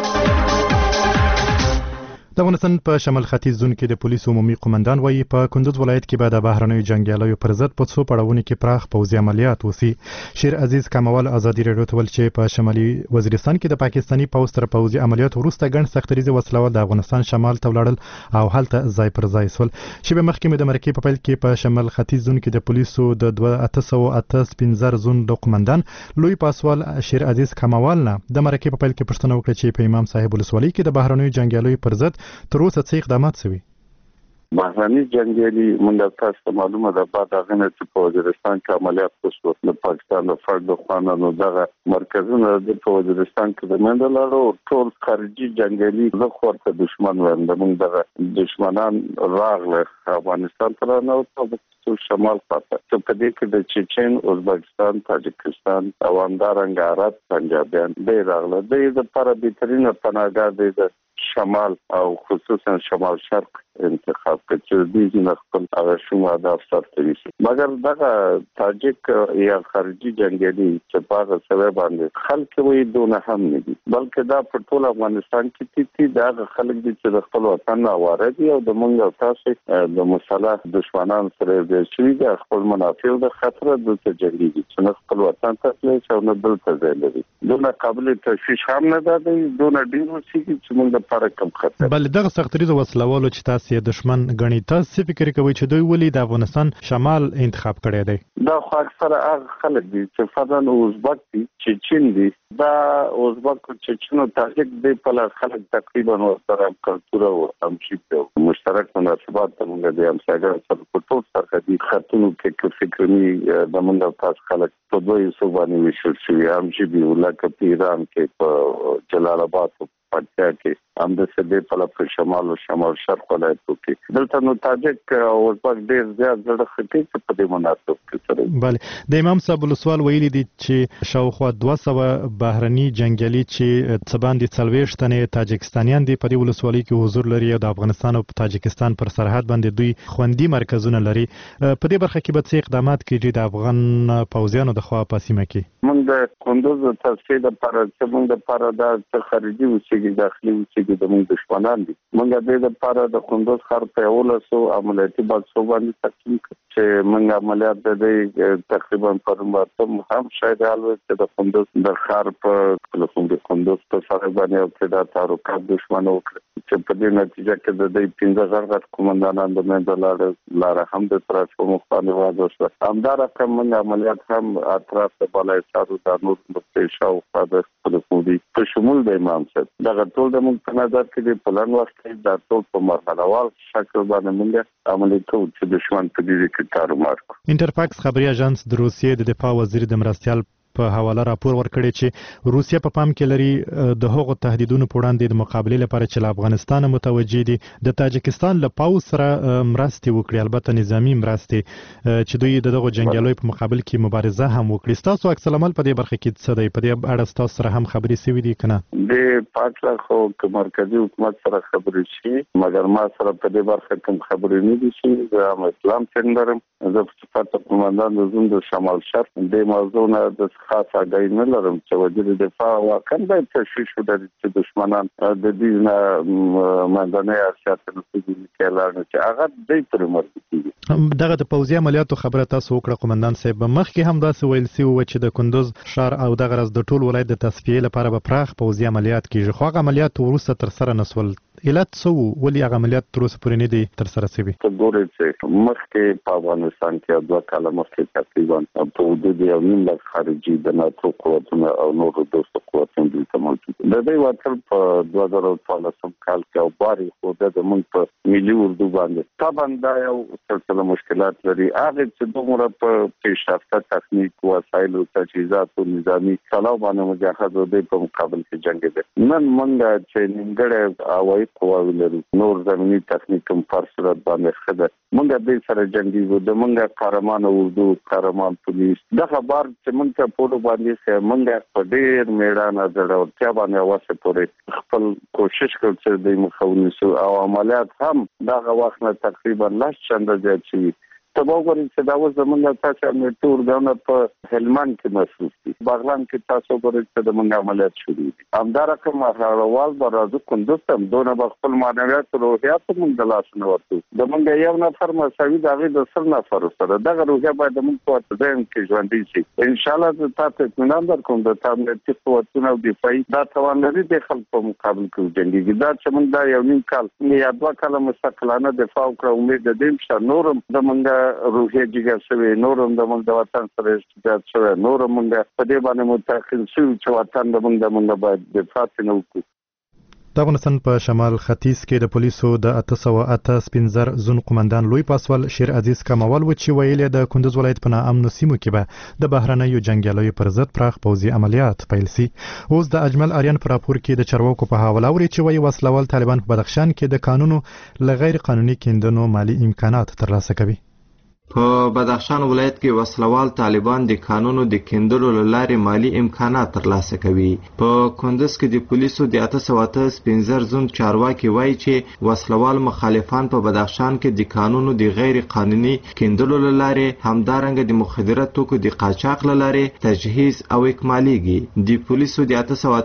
د افغانستان په شمال ختیځ زون کې د پولیسو عمومي قومندان وایي په کندوز ولایت کې به د بهرنیو جنګیالیو پر ضد په څو پړاوونو کې پراخ پوځي عملیات وسی. شیر عزیز کموال آزادۍ رادیو ته ویل چې په شمالي وزیرستان کې د پاکستاني پوځ تر پوځي عملیات وروسته ګڼ سختریزه وسلوال د افغانستان شمال ته ولاړل او هلته ځای پر ځای سول. شیبه مخکې د مرکې په پیل کې په شمال ختیځ زون کې د پولیسو د 2815 زون د قومندان لوی پاسوال شیر عزیز کموال نه د مرکې په پیل کې پوښتنه وکړه چې په امام صاحب ولسوالۍ کې د بهرنیو جنګیالیو پر ضد تر اوسه څه اقدامات شوي؟ بهرني جنګیالي مونږ تاسو ته معلومه ده بعد هغه نه چې په وزیرستان کې عملیات وشو د پاکستان د فرد خوانانو دغه مرکزونه د وزیرستان کې د منډلارو ټول خارجي جنګیالي له خورته دشمن وند موږ دغه دشمنان راغله افغانستان ته نه او شمال خاطر ته په دې کې د چچن ازبکستان تاجکستان او همدارنګه عرب پنجابیان د راغله د لپاره بهترینه پناهګاه د شمال او خصوصا شمال شرق انتخاب کړي دي چې خپل هغه شوم اهداف سره وي مګر دغه تاجک یا خارجي جنگیالي چې په سبب باندې خلک وي دونه هم نه دي بلکې دا په ټول افغانستان کې چې دا خلک دي چې خپل وطن اواره دي او د مونږ تاسو د مصالح دشمنان سره د شوي د خپل منافع د خطر د تجربې دي چې خپل وطن ته تللی او نه بل ته ځي دونه قابل تشویش هم نه ده دونه ډیر وسی چې موږ د لپاره کم خطر بل دغه سختري د وسلوالو چې تاسو دشمن غني تاسو فکر کوي چې دوی ولې د افغانستان شمال انتخاب کړی دی دا خو اکثره هغه خلک دي چې فرضاً ازبک دي چچن دي دا ازبک چچنو تاجک دي په خلک تقریبا ورسره کلتور او همشي مشترک مناسبات موږ د همسایګر سره په ټول سره دي خاطرونو کې فکرني د موږ تاسو خلک په دوی صوبانه وشل شي همشي دی ولکه په ایران کې په جلال آباد پټیا کې هم د سدې په شمال او شمال شرق ولایتو کې دلته نو تاجک او ازبک ډیر زیات زړه خطي په دې مناسب کې سره بله د امام صاحب سوال ویلي دي چې شاوخوا 200 بهرني جنگیالي چې څبان دي 40 تنه تاجکستانیان دي په دې ولسوالۍ کې حضور لري او د افغانستان او تاجکستان پر سرحد باندې دوی خوندي مرکزونه لري په دې برخه کې به څه اقدامات کیږي د افغان پوځیانو د خوا په سیمه کې موږ د کندوز تصفیه لپاره چې موږ د لپاره د خارجي وسیلې داخلي وسیلې د موږ دشمنان دي موږ د لپاره د کندوز ښار په ولسو عملیاتي بکسو باندې تقسیم چې موږ عملیات د تقریبا پر مرتم هم شاید حالوي چې د کندوز د ښار په کندوز په سره باندې او چې د تعرض دشمنو چې په دې نتیجه کې د دې 15 غړ قومندانان د منځ لار هم د طرف مخالفت وشو همدار کوم عملیات هم اطراف ته بالای سارو د نور په شاو خاطر په شمول د امام صاحب دا ټول د موږ په نظر کې د پلان وخت د ټول په مرحله وال شکل باندې موږ عملي کوو چې دشمن په دې کې کار وکړي انټرفاکس خبري اژانس د روسیې د دفاع وزیر د مرستيال په حواله راپور ورکړی چې روسیا په پام کې لري د هغو تهدیدونو په وړاندې د مقابله لپاره چې له افغانستان متوجي دي د تاجکستان له پاوز سره مرستې وکړي البته نظامی مرستې چې دوی دغه جنگیالو په مقابل کې مبارزه هم وکړي تاسو عکس العمل په دې برخه کې څه دی په دې اړه تاسو سره هم خبرې شوې دي کنه د پاتلا خو مرکزی حکومت سره خبرې شي مګر ما سره په دې برخه کې خبرې نه دي چې د اسلام څنګه زه په صفت قومندان د زوند شمال شرق د موضوع نه د خاص اگاهی نه لرم چې وزیر دفاع واقعا باید تشویش ولري چې دشمنان د دې نه منځنۍ اسیا ته نفوذ وکړي چې هغه د پرمختګ دغه د پوځي عملیاتو خبره تاسو وکړه قومندان صاحب مخکې هم داسې ویل سی و چې د کندوز شهر او دغه راز د ټول ولایت د تصفیه لپاره به پراخ پوځي عملیات کیږي خو هغه عملیات ورسته تر سره نسول علت څه ولې هغه عملیات تر اوسه پورې نه دي تر سره شوي ته ګورئ چې مخکې په افغانستان کې 2 کاله مخکې تقریبا په حدود 1.5 لک خارجي د ناتو قوتونو او نورو دوستو قوتونو دلته موجود دي د دې وتل په 2014 کال کې او باري خو د موږ په ملي اردو باندې طبعا دا یو سلسله مشکلات لري هغه چې دومره په پیشرفته تخنیک وسایل او تجهیزات او نظامی سلاو باندې مجاهد د په مقابل کې جنگ دي نن موږ چې نیمګړی اوای قواوی لري نور زمینی تخنیک هم پر صورت باندې خده موږ د سره جنگي وو د موږ قهرمان اردو قهرمان پولیس د خبر چې موږ په پورو باندې سه موږ په ډېر میدان ځړو باندې واسه پورې خپل کوشش کوي چې د مخاونسو او عملیات هم دغه وخت نه تقریبا لاس چنده زیات شي تبو غوړي چې دا و زمونږ تاسو میټور دونه په هلمند کې مصروف دي بغلان کې تاسو غوړي چې د موږ عملیات شروع دي همدار کوم هغوال برازو کندوز هم دونه خپل معنویات روحیات موږ د لاس نه ورته د موږ یو نفر مساوي دغه د سر نفر سره دغه روحیه باید موږ په ځین کې ژوندۍ شي ان شاء الله تاسو اطمینان درکوم د تامنیتي قوتونو او دفاعي دا توان لري د خلکو په مقابل کې جنګي دا چې موږ دا یو نیم کال یا 2 کال مستقلانه دفاع وکړو امید د دې چې نورم د موږ روحیه جګه شوی نورم د موږ د وطن سره استفاده شوی نورم موږ په دې باندې متأخر شو چې وطن د موږ باید دفاع نه وکړو د افغانستان په شمال ختیځ کې د پولیسو د 808 زون قومندان لوی پاسوال شیر عزیز کمال و چې ویل د کندوز ولایت په ناامنو سیمو کې به د بهرنیو جنگیالیو پر ضد پراخ پوځي عملیات پیل سي اوس د اجمل اریان پر راپور کې د چارواکو په حواله وري چې وایي وسلوال طالبان په بدخشان کې د قانونو لغیر قانوني کیندنو مالی امکانات ترلاسه کوي په بدخشان ولایت کې وسلوال طالبان د قانونو د کیندلو لارې مالی امکانات ترلاسه کوي. په کندز کې د پولیسو د 815 زون چارواکي وایي چې وسلوال مخالفان په بدخشان کې د قانونو د غیر قانوني کیندلو لارې همدارنګه د مخدره توکو د قاچاق لارې تجهیز او اکمالیږي. د پولیسو د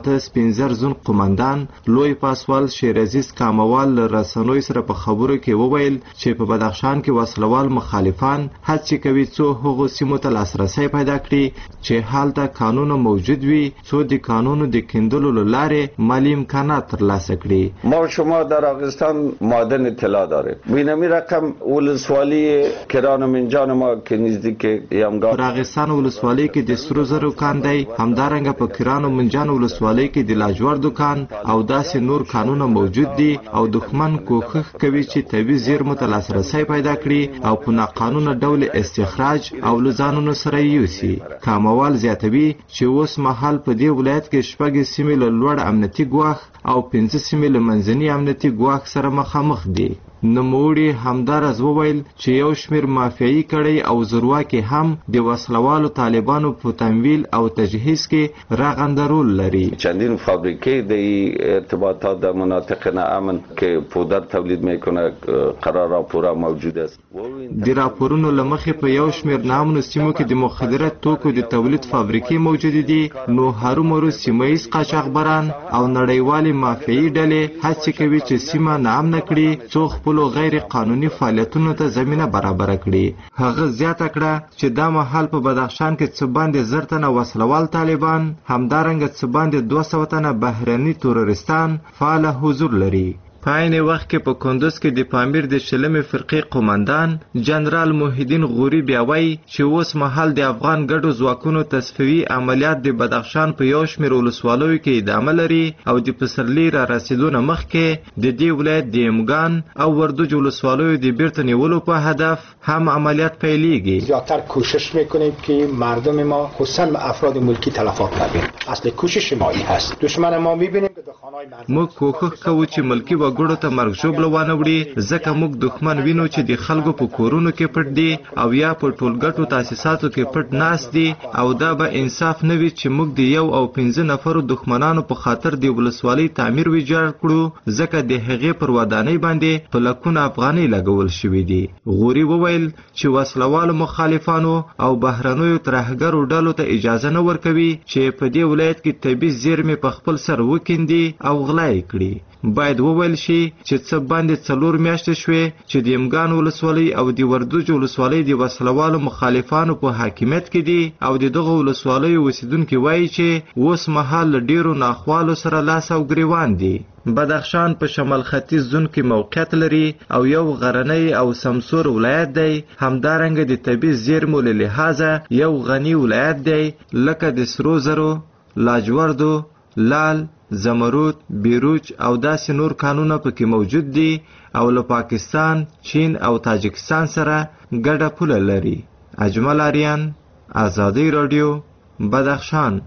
815 زون قومندان لوی پاسوال شیرعزیز کاموال رسنوي سره په خبرو کې وویل چې په بدخشان کې وسلوال مخالفان هڅه کوي څو هغو سیمو ته لاسرسی پیدا کړي چې هلته قانون موجود وي، څو د قانونو د کیندلو لارې مالی امکانات ترلاسه کړي. ما شما در آغستان معدن طلا داره. بینمی رقم ولسوالی کران منجان ما که نزدیک یمگان. در آغستان ولسوالی کې د سرو زرو کان دی، همدارنګه په کران منجان ولسوالی کې د لاجوردو کان او داسې نور کانونه موجود دي او دښمن کوښښ کوي چې طبیعي زیرمو ته لاسرسی پیدا کړي او په ناقانونه ډول استخراج او لزانونو سره یوسي. کاموال زیاتوي چې اوس مهال په دې ولایت کې 6 سیمې له لوړ امنیتي ګواښ او 5 سیمې له منځني امنیتي ګواښ سره مخامخ دي. نوموړي همدارز وویل چې یو شمیر مافیایي کړۍ او زورواکي هم د وسلوالو طالبانو په تمویل او تجهیز کې رغنده رول لري. چندین فابریکه د ارتباطات در مناطق ناامن که پودر تولید میکنه قرار راپورا موجود است. د راپورونو لمخې په یو شمیر نامنو سیمو کې د مخدره توکو د تولید فابریکې موجود دي، نو هرومرو سیمه‌ییز قاچاقبران او نړیوالې مافیایي ډلې هڅه کوي چې سیمه ناامنه کړي څو خپلو غیر قانوني فعالیتونو ته زمینه برابره کړي. هغه زیاته کړه چې دا مهال په بدخشان کې څه باندې 10 تنه وسلوال طالبان، همدارنګه څه باندې 200 تنه بهرني تورستان فعال حضور لري. په عین وخت کې په کندز کې د پامیر د شلمې فرقې قومندان جنرال محیدین غوري بیا وایي چې اوس مهال د افغان ګډو ځواکونو تصفیوي عملیات د بدخشان په یو شمېر ولسوالیو کې ادامه لري او د پسرلي را رسیدو نه مخکې د دې ولایت د امګان او وردوج ولسوالیو د بیرته نیولو په هدف هم عملیات پیلېږي. زیاتر کوشش میکنیم که مردم ما خصوصا افراد ملکی تلفات نبینیم. اصل کوشش ما این هست. دشمن ما میبینیم که دخانهای موږ کوښښ کوو چې ملکی وګړو ته مرګ ژوبله وانه وړي، ځکه موږ دښمن وینو چې د خلکو په کورونو کې پټ دي او یا په ټولګټو تاسیساتو کې پټ ناست دي، او دا به انصاف نه وي چې موږ د 1 او 15 نفرو دښمنانو په خاطر د ولسوالۍ تعمیر ویجاړ کړو، ځکه د هغې پر ودانۍ باندې په لکونه افغانۍ لګول شوي دي. غوري وویل چې وسلوالو مخالفانو او بهرنیو ترهګرو ډلو ته اجازه نه ورکوي چې په دې ولایت کې طبیعي زیرمې په خپل سر وکیندي او غلا یې کړي. باید وویل شي چې څه باندې 4 میاشتې شوې چې د امګان ولسوالۍ او د وردوج ولسوالۍ د وسلوالو مخالفانو په حاکمیت کې دي او د دغه ولسوالیو اوسیدونکي وایي چې اوس مهال له ډیرو ناخوالو سره لاس او ګریوان دي. بدخشان په شمال ختیځ زون کې موقعیت لري او یو غرنی او سمسور ولایت دی، همدارنګه د طبیعي زیرمو له لحاظه یو غني ولایت دی، لکه د سرو زرو، لاجوردو، لال، زمرود، بیروج او داسې نور کانونه پکې موجود دي او له پاکستان، چین او تاجکستان سره ګډه پوله لري. اجمل آریان، آزادی رادیو، بدخشان.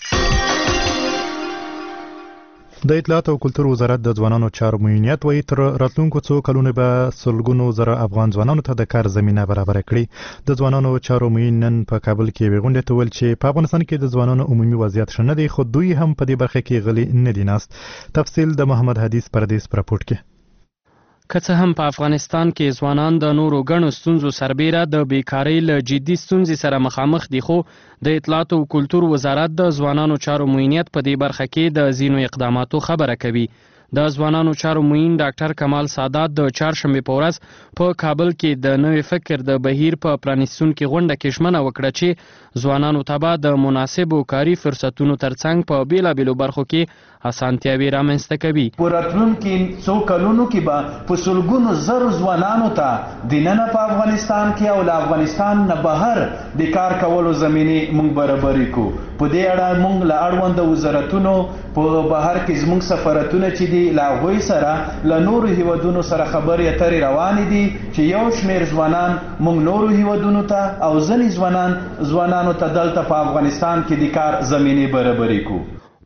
د اطلاعات او کلتور وزارت د ځوانانو چارو معینیت وایي تر راتلونکو څو کلونو به سلګونو زره افغان ځوانانو ته د کار زمینه برابر کړي. د ځوانانو چارو معین نن په کابل کې وغونډه ته ویل چې په افغانستان کې د ځوانانو عمومي وضعیت ښه نه دی، خو دوی هم په دې برخه کې غلي نه دي ناست. تفصیل د محمد حدیث پردیس پر راپورټ کې. که څه هم په افغانستان کې ځوانان د نورو ګڼو ستونزو سربیره د بیکارۍ له جدي ستونزې سره مخامخ دي، خو د اطلاعات او کلتور وزارت د ځوانانو چارو معینیت په دې برخه کې د ځینو اقداماتو خبره کوي. د ځوانانو چارو معین ډاکټر کمال سادات د چهارشنبې په ورځ په کابل کې د نوې فکر د بهیر په پرانیستونکي غونډه کې ژمنه وکړه چې ځوانانو ته به د مناسبو کاري فرصتونو ترڅنګ په بیلابیلو برخو کې اسانتیاوي رامنځته کوي. په راتلونکي څو کلونو کې به په سلګونو زرو ځوانانو ته دننه په افغانستان کې او له افغانستان نه بهر د کار کولو زمینې موږ برابرې کړو. په دې اړه موږ له اړونده وزارتونو په بهر کې زموږ سفارتونه چې دي له هغوی سره له نورو هیوادونو سره خبرې اترې روانې دي چې یو شمېر ځوانان موږ نورو هیوادونو ته او ځینې ځوانانو ته دلته په افغانستان کې د کار زمینې برابرې کړو.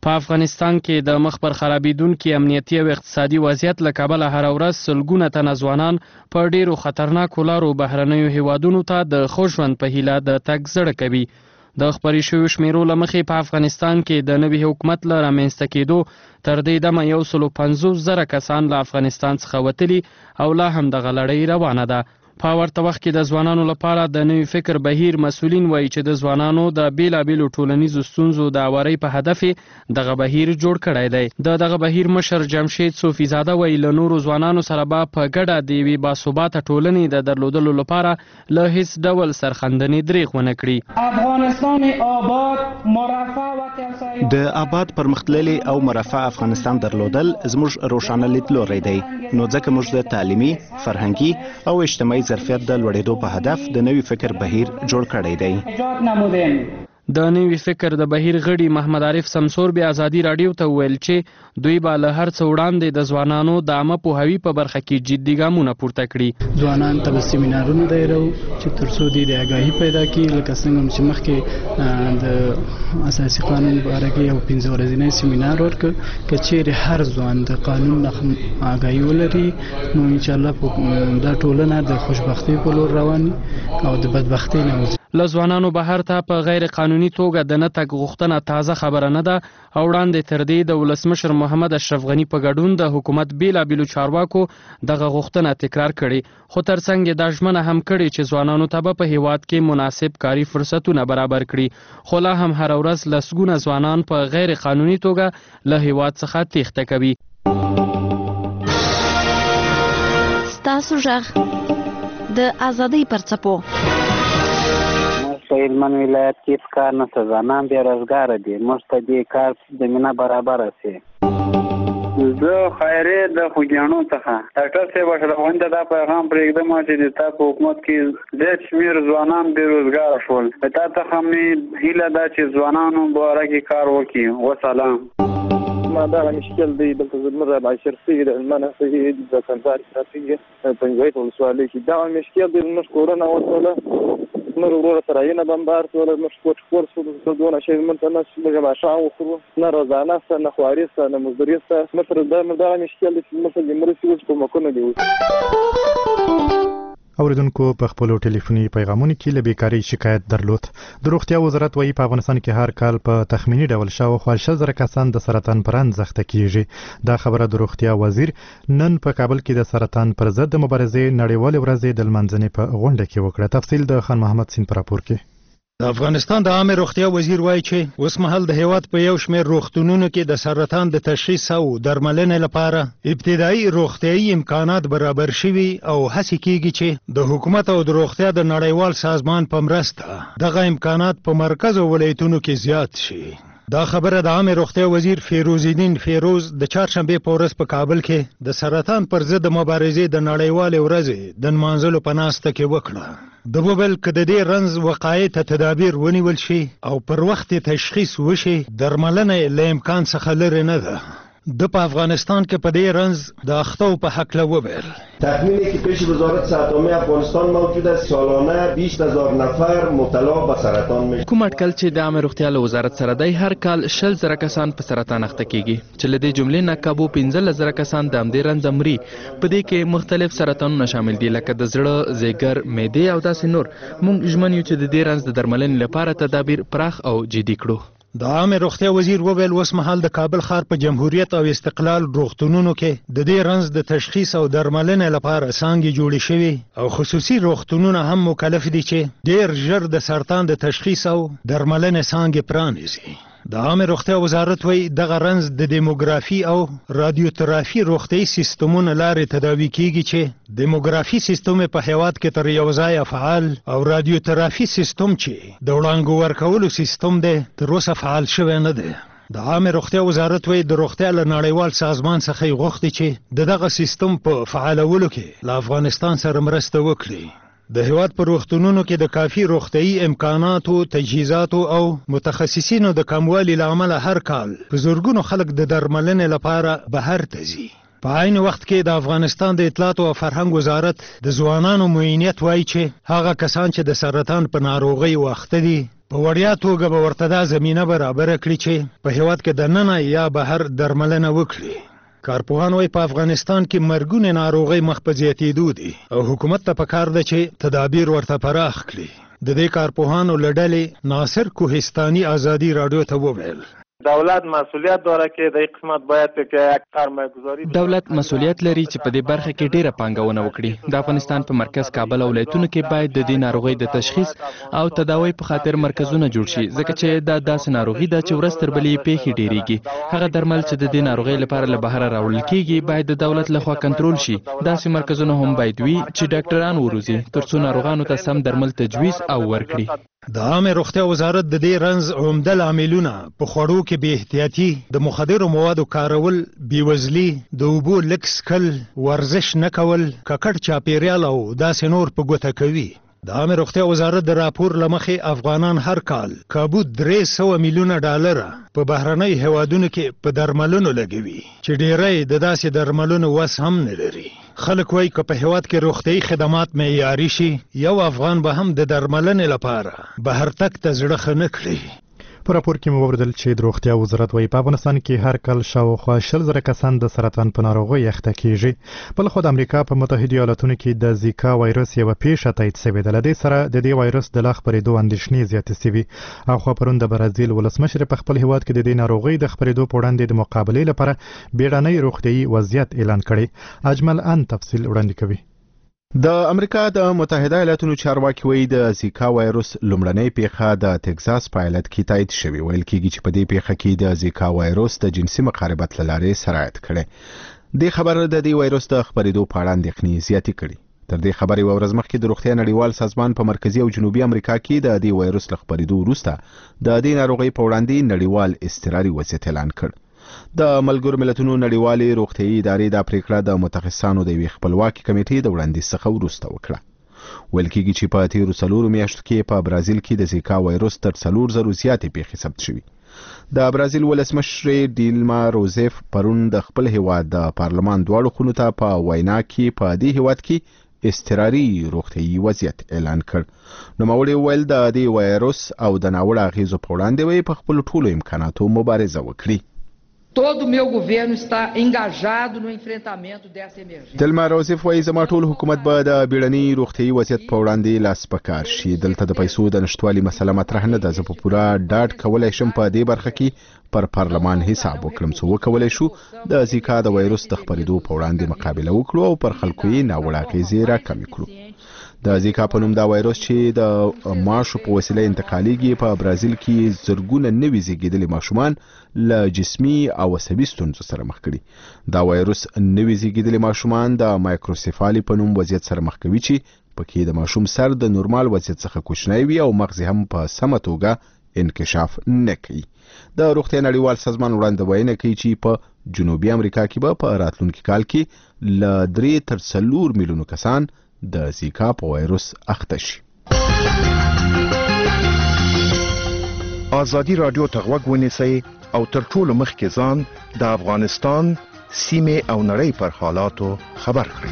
په افغانستان کې د مخ پر خرابېدونکي امنیتي او اقتصادي وضعیت له کبله هره ورځ سلګونه تنه ځوانان په ډېرو خطرناکو لارو بهرنیو هیوادونو ته د ښه ژوند په هیله د تګ زړه کوي. د خپرې شویو شمیرو له مخې په افغانستان کې د نوي حکومت له رامنځته کېدو تر دې دمه 150,000 کسان له افغانستان څخه وتلي او لا هم دغه لړۍ روانه ده. په ورته وخت کې د ځوانانو لپاره د نوي فکر بهیر مسؤلین وایي چې د ځوانانو د بیلابیلو ټولنیزو ستونزو د اورۍ په هدف دغه بهیر جوړ کړی دی. دغه بهیر مشر جمشید صوفي زاده وایي له نورو ځوانانو سره به په ګډه د یوې باثباته ټولنې د درلودلو لپاره له هیڅ ډول سرښندنې دریغ ونه کړي. افغانستان آباد مرفع و د آباد پرمختللي او مرفع افغانستان درلودل زموږ روښانه لیدلوری دی، نو ځکه موږ د تعلیمي، فرهنګي او اجتماعي ظرفیت د لوړېدو په هدف د نوي فکر بهیر جوړ کړی دی. د نوي فکر د بهیر غړي محمد عارف سمسور بیا ازادي راډیو ته وویل چې دوی به له هر څه وړاندې د ځوانانو د عامه پوهاوي په برخه کې جدي ګامونه پورته کړي. ځوانان ته سیمینارونه دایرو چې تر څو د آگاهي پیدا کړي، لکه څنګه چې مخکې د اساسي قانون په اړه کې یو 15 ورځې سیمینار ورکړ، کچېرې هر ځوان د قانون نه آگاهي ولري نو ان شاء الله دا ټولنه د خوشبختۍ په لور روان او د بدبختۍ نه له ځوانانو بهر ته په غیر قانوني توګه د نه تګ غوښتنه تازه خبره نه ده او وړاندې تر دې د ولسمشر محمد اشرف غني په ګډون د حکومت بیلابیلو چارواکو دغه غوښتنه تکرار کړي، خو ترڅنګ دا ژمنه هم کړې چې ځوانانو ته به په هیواد کې مناسب کاري فرصتونه برابر کړي، خو لا هم هر ورځ لسګونه ځوانان په غیر قانوني توګه له هیواد څخه تېښته کوي. ستاسو غږ د ازادۍ پر څپو. په هلمند ولایت کې هېڅ کار نشته، ځوانان بېروزګاره دي، موږ ته دې کار زمینه برابره شي. زه خیرې د خوږیاڼو څخه ډاکټر صاحب اشرف غني ته دا پیغام پرېږدم چې د تا په حکومت کې ډېر شمېر ځوانان بېروزګاره شول. تا څخه مې هیله ده چې ځوانانو باره کې کار وکړي. وسلام. ما دغه مشکل دی دلته زموږ د عشرسي د هلمند سید د کندهار ټرافیک پنځویت ولسوالۍ کې دغه مشکل دی. زموږ کورونه وسوله، زموږ ورور سرایونه بمبار سول، موږ کوټ خور شو، دونه شی موږ ته نه موږ ماښام وخورو، نه روزانه سته، نه خواري سته، نه مزدوري سته. موږ سره دغه مشکل دی چې موږ د مرستې اوس کومکونه دي. اوریدونکو په خپلو ټلیفوني پیغامونو کې له بیکارۍ شکایت درلود. د روغتیا وزارت وایي په افغانستان کې هر کال په تخمینی ډول شاوخوا 100,000 کسان د سرطان پر وړاندې زخته کیږي. دا خبره د روغتیا وزیر نن په کابل کې د سرطان پر ضد د مبارزې نړیوالې ورځې د لمانځنې په غونډه کې وکړه. تفصیل د خان محمد سین پر راپور کې. د افغانستان د عامه روغتیا وزیر وایي چې اوس مهال د هیواد په یو شمېر روغتونونو کې د سرطان د تشخیص او درملنې لپاره ابتدایي روغتیايي امکانات برابر شوي او هڅې کیږي چې د حکومت او د روغتیا د نړیوال سازمان په مرسته دغه امکانات په مرکز او ولایتونو کې زیات شي. دا خبره د عامه روغتیا وزیر فیروز الدین فیروز د چهارشنبه په ورځ په کابل کې د سرطان پر ضد مبارزې د نړیوالې ورځې د نمانځلو په ناسته کې وکړه. د وبل که د دې رنځ وقایع ته تدابیر ونیول شي او پر وخت تشخیص وشي، درملنه له امکان څخه لرې نه ده. د په افغانستان کې په دې رنځ د اخطاو په حق له وبل تخمینی که پیش وزارت صحت عامه افغانستان موجود است سالانه 20,000 نفر مبتلا به سرطان میشه. کوم اټکل چې د عامه روغتیا له وزارت سره دی، هر کال 60,000 کسان په سرطان اخته کیږي چې له دې جملې نه کابو 15,000 کسان د همدې رنځ مري. په دې کې مختلف سرطانونه شامل دي لکه د زړه، ځیګر، معدې او داسې نور. موږ ژمن یو چې د دې رنځ د درملنې لپاره تدابیر پراخ او جدي کړو. د عامه روغتیا وزیر وویل اوس مهال د کابل ښار په جمهوریت او استقلال روغتونونو کې د دې رنځ د تشخیص او درملنې لپاره څانګې جوړې شوي او خصوصي روغتونونه هم مکلف دي چې ډېر ژر د سرطان د تشخیص او درملنې څانګې پرانیزي. د عامه روغتیا وزارت وایي دغه رنځ د دیموګرافي او رادیوترافي روغتیايي سیستمونو لارې تداوي کیږي چې دیموګرافي سیستم په هیواد کې تر یو ځایه فعال او رادیوترافي سیستم چې د وړانګو ورکولو سیستم دی تر اوسه فعال شوی نه دی. د عامه روغتیا وزارت وایي د روغتیا له نړیوال سازمان څخه یې غوښتي چې دغه سیستم په فعالولو کې له افغانستان سره مرسته وکړي. د هیواد په روغتونونو کې د کافي روغتیايي امکاناتو، تجهیزاتو او متخصصینو د کموالي له امله هر کال په زرګونو خلک د درملنې لپاره بهر ته ځي. په عین وخت کې د افغانستان د اطلاعات او فرهنګ وزارت د ځوانانو معاینت وایي چې هغه کسان چې د سرطان په ناروغۍ واخته دي په وړیا توګه به ورته دا زمینه برابره کړي چې په هیواد کې دننه یا بهر درملنه وکړي. کارپوهان وايي په افغانستان کې مرګونه ناروغي مخ په زیاتېدو دي او حکومت ته پکار ده چې تدابیر ورته پراخ کړي. د دې کارپوهانو له ډلې ناصر کوهستاني ازادي رادیو ته وویل دولت مسئولیت داره که در قسمت باید که سرمایه‌گذاری دولت مسئولیت لري چې په دې برخه کې ډیره پانګونه وکړي. د افغانستان په مرکز کابل او ولایتونو کې باید د دې ناروغۍ د تشخیص او تداوی په خاطر مرکزونه جوړ شي، ځکه چې دا داسې ناروغي ده چې ورځ تر بلې پیښې ډیریږي. هغه درمل چې د دې ناروغۍ لپاره له بهر راوړل کیږي باید د دولت لخوا کنټرول شي. داسې مرکزونه هم باید وي چې ډاکټران وروزي ترڅو ناروغانو ته سم درمل تجویز او ورکړي. د عامه روغتیا وزارت د دې رنځ عمده لاملونه په خوړو کې بې احتیاطي، د مخدرو موادو کارول، بېوزلي، د اوبو لږ څښل، ورزش نه کول، ککړ چاپیریال او داسې نور په ګوته کوي. د عامه روغتیا وزارت د راپور له مخې افغانان هر کال کابو 300 میلیونه ډالره په بهرنۍ هیوادونو کې په درملونو لګوي چې ډیری د داسې درملونو وس هم نه لري. خلک وایي که په هیواد کې روغتیايي خدمات معیاري شي یو افغان به هم د درملنې لپاره بهر تګ ته زړه ښه نه کړي. په راپور کې مو وویل چې د روغتیا وزارت وايي په افغانستان کې هر کال شاوخوا 20,000 کسان د سرطان په ناروغۍ اخته کیږي. بلخو د امریکا په متحده ایالاتونو کې د زیکا وایرس یو پیښه تایید شوې ده. له دې سره د دې وایرس د لا خپرېدو اندېښنې زیاتې شوې. اخوا پرون د برازیل ولسمشر په خپل هیواد کې د دې ناروغۍ د خپرېدو په وړاندې د مقابلې لپاره بیړنۍ روغتیايي وضعیت اعلان کړی. اجمل ان تفصیل وړاندې کوي. د امریکا د متحده ایالاتونو چارواکي وایي د زیکا وایرس لومړنۍ پیښه د تگزاس په ایالت کې تایید شوې. ویل کېږي چې په دې پیښه کې د زیکا وایرس د جنسي مقاربت له لارې سرایت کړي. د خبر د دې وایرس د خپرېدو په اړه اندېښنې زیاتې کړي. تر دې خبرې یوه ورځ مخکې د روغتیا نړیوال سازمان په مرکزي او جنوبي امریکا کې د دې وایرس له خپرېدو وروسته د دې ناروغۍ په وړاندې نړیوال اضطراري وضعیت اعلان کړ. د ملګرو ملتونو نړیوالې روغتیايي ادارې دا پریکړه د متخصصانو د یوې خپلواکي کمیټې د وړاندیز څخه وروسته وکړه. ویل کېږي چې په تیرو 4 میاشتو کې په برازیل کې د زیکا وایرس تر 4,000 زیاتې پیښې ثبت شوې. د برازیل ولسمشر ډیلما روزیف پرون د خپل هیواد د پارلمان دواړو خونو ته په وینا کې په دې هیواد کې اضطراري روغتیايي وضعیت اعلان کړ. نوموړي وویل د دې وایرس او د ناوړه اغېزو په وړاندې په خپلو ټولو امکاناتو مبارزه وکړي. Todo o meu governo está engajado no enfrentamento dessa emergência. دلما روزیف وایي زما ټول حکومت به د بیړني روغتیايي وضعیت په وړاندې لاس په کار شي. دلته د پیسو د نشټوالي مسله مطرح نه ده. زه په پوره ډاډ کولی شم په دې برخه کې پر پارلمان حساب وکړم څو وکولی شو د زیکا د وایرس د خپرېدو په وړاندې مقابله وکړو او پر خلکو یې ناوړه اغېزې راکمې کړو. د زیکا په نوم دا وایرس چې د ماشو په وسیله انتقالیږي په برازیل کې زرګونه نوي زیږیدلي ماشومان له جسمي او عصبي ستونزو سره مخ کړي. دا وایرس نوي زیږیدلي ماشومان د مایکروسیفالي په نوم وضعیت سره مخ کوي چې پکې د ماشوم سر د نورمال وضعیت څخه کوچنی وي او مغز هم په سمه توګه انکشاف نه کوي. د روغتیا نړیوال سازمان وړاندوینه کوي چې په جنوبي امریکا کې به په راتلونکي کال کې له 3 تر 4 میلیونو کسان د زیکا په وایرس اخته شي. ازادي رادیو ته غوږ ونیسئ او تر ټولو مخکې ځان د افغانستان سیمه او نړۍ پر حالاتو خبر کړئ.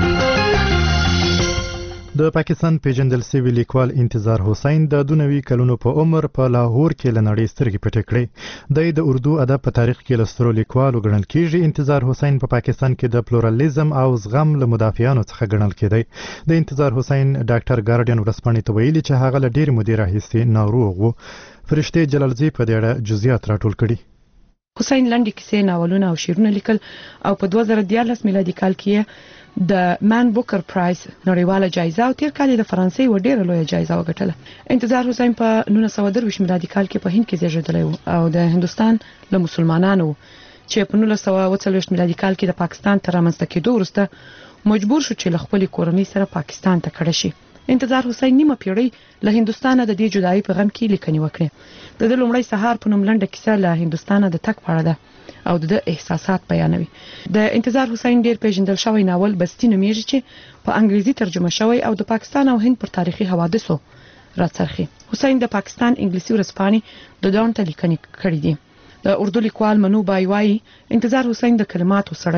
د پاکستان پیژندل شوی لیکوال انتظار حسین د 92 کلونو په عمر په لاهور کې له نړۍ سترګې پټې کړې. د اردو ادب په تاریخ کې له سترو لیکوالو ګڼل کېږي. انتظار حسین په پاکستان کې د پلورالېزم او زغم له مدافعانو څخه ګڼل کېدی. د انتظار حسین ډاکټر ګارډین ورځپاڼې ته ویلي چې هغه له ډېرې مودې راهیسې ناروغ و. فرشته جلالزی په دې اړه جزئیات راټول کړي. حسین لنډې کیسې، ناولونه او شعرونه لیکل او په 2014 میلادي کال کې د مان بوکر پرایز نړیواله جایزه او تیر کال د فرانسې و ډیره لویه جایزه وګټله. انتظار حسین په 1923 میلادي کال کې په هند کې زیږیدلی و او د هندستان له مسلمانانو چې په 1940 میلادي کال کې د پاکستان تر رامنځته کېدو وروسته مجبور شو چې له خپلې کورنۍ سره پاکستان ته کډه شي. انتظار حسین نیمه پیړۍ له هندستانه د دې جدایي په غم کې لیکنې وکړې. د لومړی سهار په نوم لنډه کیسه له هندستانه د تګ په اړه ده او د احساسات بیانوي. د انتظار حسین ډیر پیژندل شوی ناول بستی نومیږي چې په انګریزي ترجمه شوی او د پاکستان او هند پر تاریخي حوادثو راڅرخي. حسین د پاکستان انګلیسي ورځپاڼې د ډان ته لیکنې کړې دي. د اردو لیکوال منو بای وايي انتظار حسین د کلماتو سړی و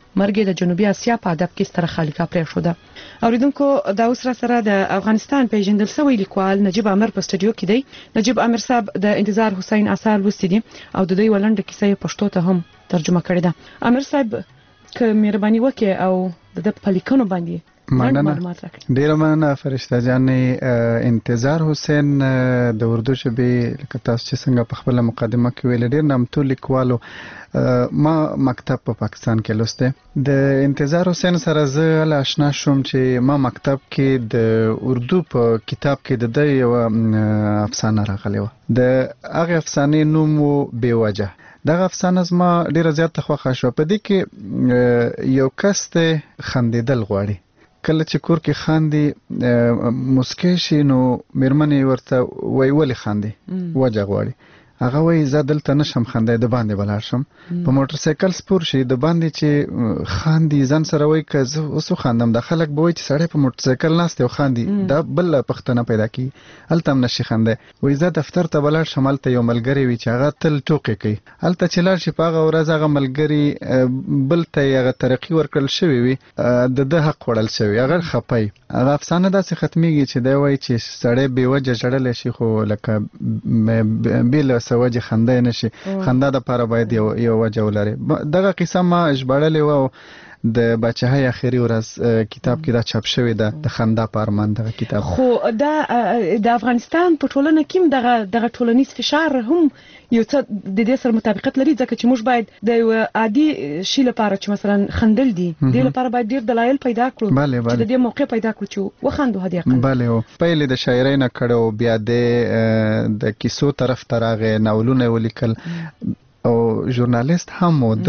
مرګ د جنوبي اسیا په ادب کې ستره خالیکا پرې شو ده. اوریدونکو دا اوس را سره د افغانستان پیژندل شوی لیکوال نجیب عامر په سټډیو کې دی. نجیب عامر صاحب د انتظار حسین آثار لوستي دي او د دوی ولنډه کیسه پښتو ته هم ترجمه کړې ده. عامر صاحب که مهرباني وکړي او د پلیکونو باندې مننه. ډیره مننه فرشته جانې. انتظار حسین د اردو ژبې لکه تاسو چې څنګه په خپل مقدمه کې ویل ډیر نامتو لیکوالو. ما مکتب په پاکستان کې لوسته. د انتظار حسین سره زه له آشنا شوم چې ما مکتب کې د اردو په کتاب کې د یو افسانه راغلی و. د هغه افسانې نوم و بیوجه. دغه افسانه زما ډیره زیاته خوښه شوه. په دې کې یو کس ته خندېدل غواړي. کله چې کور کې خاندي مسکی شي نو میرمنې ورته وای ولې خاندي وجه غواړي. هغه وای زه دلته نشم خندای، د باندې بلار شم. په موټر سایکل سپور شي د باندې چې خاندي ځان سره وای که زه اوس خاندم د خلک به وای چې سړی په موټر سایکل ناست او خاندي دا بل پښتنه پیدا کی هلته هم نشي خندای. وای زه دفتر ته بلار شم هلته یو ملګری وي چې هغه تل ټوکې کوي. هلته چې لاړ شي په هغه ورځ هغه ملګری بل ته هغه ترقی ورکړل شوی وي د حق وړل شوی هغه خپای. هغه افسانه داسې ختمیږي چې دی وای چې سړی بې وجه ژړلی شي خو لکه بېله سوجه خنده نشي. خنده د لپاره باید یو وجه ولري. دغه قصه ما ژباړلې و د بچهای اخیری ورځ کتاب کې دا چاپ شوی ده د خندا په ارمان دغه کتاب. خو د افغانستان په ټولنه کې دغه ټولنیز فشار هم یو څه د دې سره مطابقت لري ځکه چې موږ باید د یو عادي شی لپاره چې مثلا خندل دي د لپاره باید ډیر دلایل پیدا کړو چې د دې موقع پیدا کړو چې وخندو هدي اقل. بله پهل د شاعرۍ نه کړو بیا د کیسو طرف ته راغی ناولونه ولیکل او ژورنالیست هم و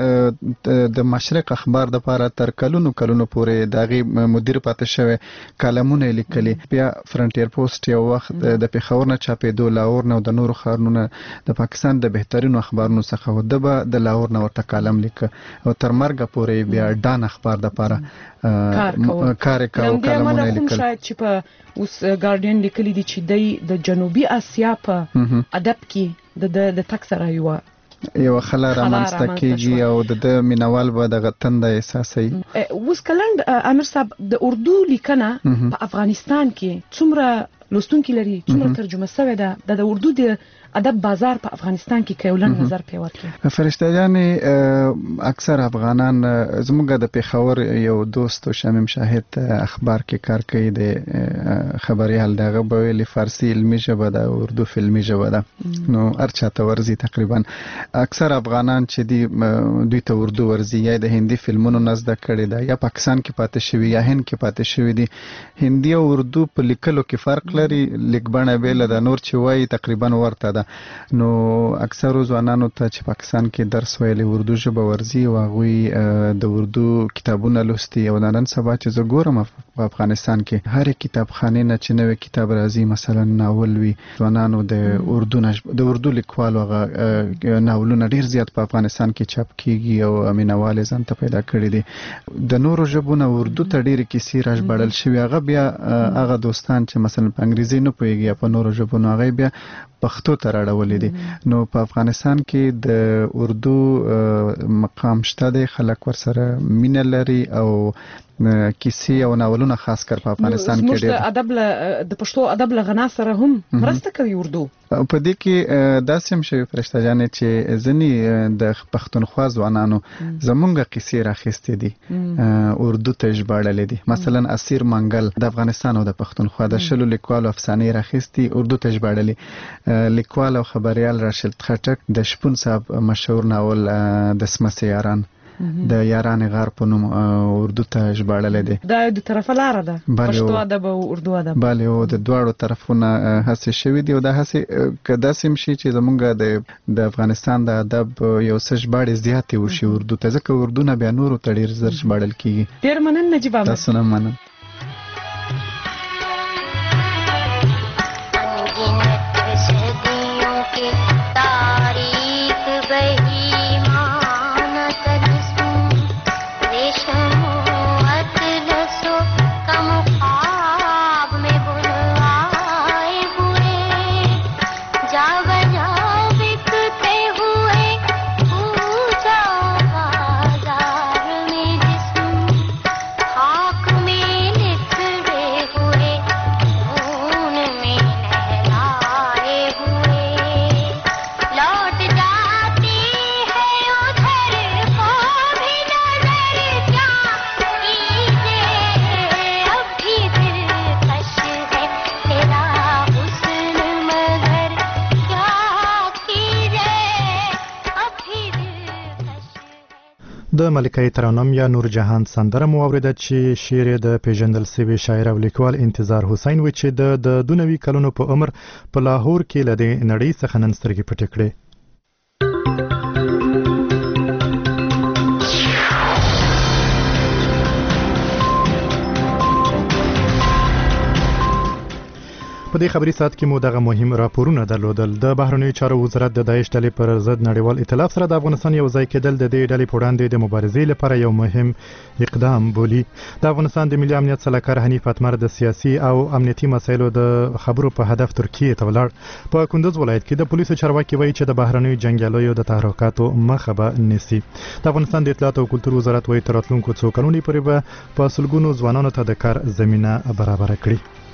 د مشرق اخبار د لپاره تر کلونو پورې دغه مدیر پاتې شوی کالمونه لیکلي. بیا فرنټیر پوسټ یو وخت د پیښور نه چاپېدو لاهور نه د نورو ښارونو د پاکستان د بهترینو اخبارونو څخه و د لاهور نه ورته کالم لیکه او تر مرګ پورې بیا ډان اخبار د لپاره کار کاوه کالمونه لیکل. شاید چې په اوس ګارډین لیکلي دي چې د جنوبي اسیا په ادب کې د تک سره یو خلا رامنځته کیږي او د مینوال به دغه تنده احساسوي. اوس کلند امیر صاحب د اردو لیکنه په افغانستان کې څومره لوستونکي لري څومره ترجمه شوې ده د اردو د ادب بازار په افغانستان کې کېولن نظر پی ورکړي. فرشته جانې اکثر افغانان زموږ د پیښور یو دوست او شمیم شاهد اخبار کې کار کوي د خبريال دغه به ویلي فارسی علمي ژبه ده اردو فلمي ژبه ده نو ارچاته ورزي تقریبا اکثر افغانان چې دوی ته اردو ورزي یا د هندي فلمونو نزد کړي ده یا پاکستان کې پاتې شوی یا هند کې پاتې شوی دي. هندي او اردو په لیکلو کې فرق لري لیکبنه بیل د نور چې وایي تقریبا ورته ده. نو اکثر ځوانانو ته چې پاکستان کې درس ویلي اردو ژبه ورزي او هغه د اردو کتابونه لوستي او نن سبا چې زه ګورم په افغانستان کې هر کتابخانه نه چې نوې کتاب راځي مثلا ناول وي ځوانانو د اردو لیکوالو هغه ناولونه ډیر زیات په افغانستان کې چاپ کیږي او مینوال ځان ته پیدا کړی دي. د نورو ژبونو اردو ته ډیر کیسې راژبړل شوی هغه بیا هغه دوستان چې مثلا په انګریزي نه پوهیږي په نورو ژبونو هغه بیا پښتو ته راړولې دي. نو په افغانستان کې د اردو مقام شته دی خلک ورسره مینه لري او کیسې او ناولونه خاص کر په افغانستان کې ډېر ادب د پښتو ادب لغنا سره هم مرسته کوي اردو. په دې کې داسې هم شوی فرشته جانې چې ځینې د پښتونخوا ځوانانو زمونږ کیسې راخیستې دي اردو ته ژباړلې دي. مثلا اسیر منګل د افغانستان او د پښتونخوا د شلو لیکوالو افسانې راخیستي اردو ته ژباړلې. لیکوال او خبريال راشد خټک د شپون صاحب مشهور ناول د سمسه یاران د یاران غار په نوم اردو ته ژباړل دي. دا د طرفه لار ده پښتو ادب او اردو ادب. بله او د دواړو طرفونه هڅې شوې دي او دا هڅې کدا سم شي چې زمونږ د افغانستان د ادب یو څه ژباړې زیاتې وشي اردو ته ځکه اردو نه بیا نورو ته ډیر زر ژباړل کیږي. ډیر مننه نجیب احمد. تاسو نه مننه. में د ملکه ترنم یا نور جهان سندره مو اوریده چې شعر د پیژندل شوی شاعر او لیکوال انتظار حسین و چې د 92 کلونو په عمر په لاهور کې له نړۍ څخه نن سترګې پټې کړې. په دې خبري سات کې مو دغه مهم راپورونه درلودل. د بهرنیو چارو وزارت د داعش ډلې پر ضد نړیوال ائتلاف سره د افغانستان یو ځای کېدل د دې ډلې په وړاندې د مبارزې لپاره یو مهم اقدام بولي. د افغانستان د ملي امنیت سلاکار حنیف اتمر د سیاسي او امنیتي مسایلو د خبرو په هدف ترکیه ته ولاړ. په کندوز ولایت کې د پولیسو چارواکي وایي چې د بهرنیو جنگیالیو د تحرکاتو مخه به نیسي. د افغانستان د اطلاعات او کلتور وزارت وایي تر راتلونکو څو کلونو پورې به په سلګونو ځوانانو ته د کار زمينه برابر کړي.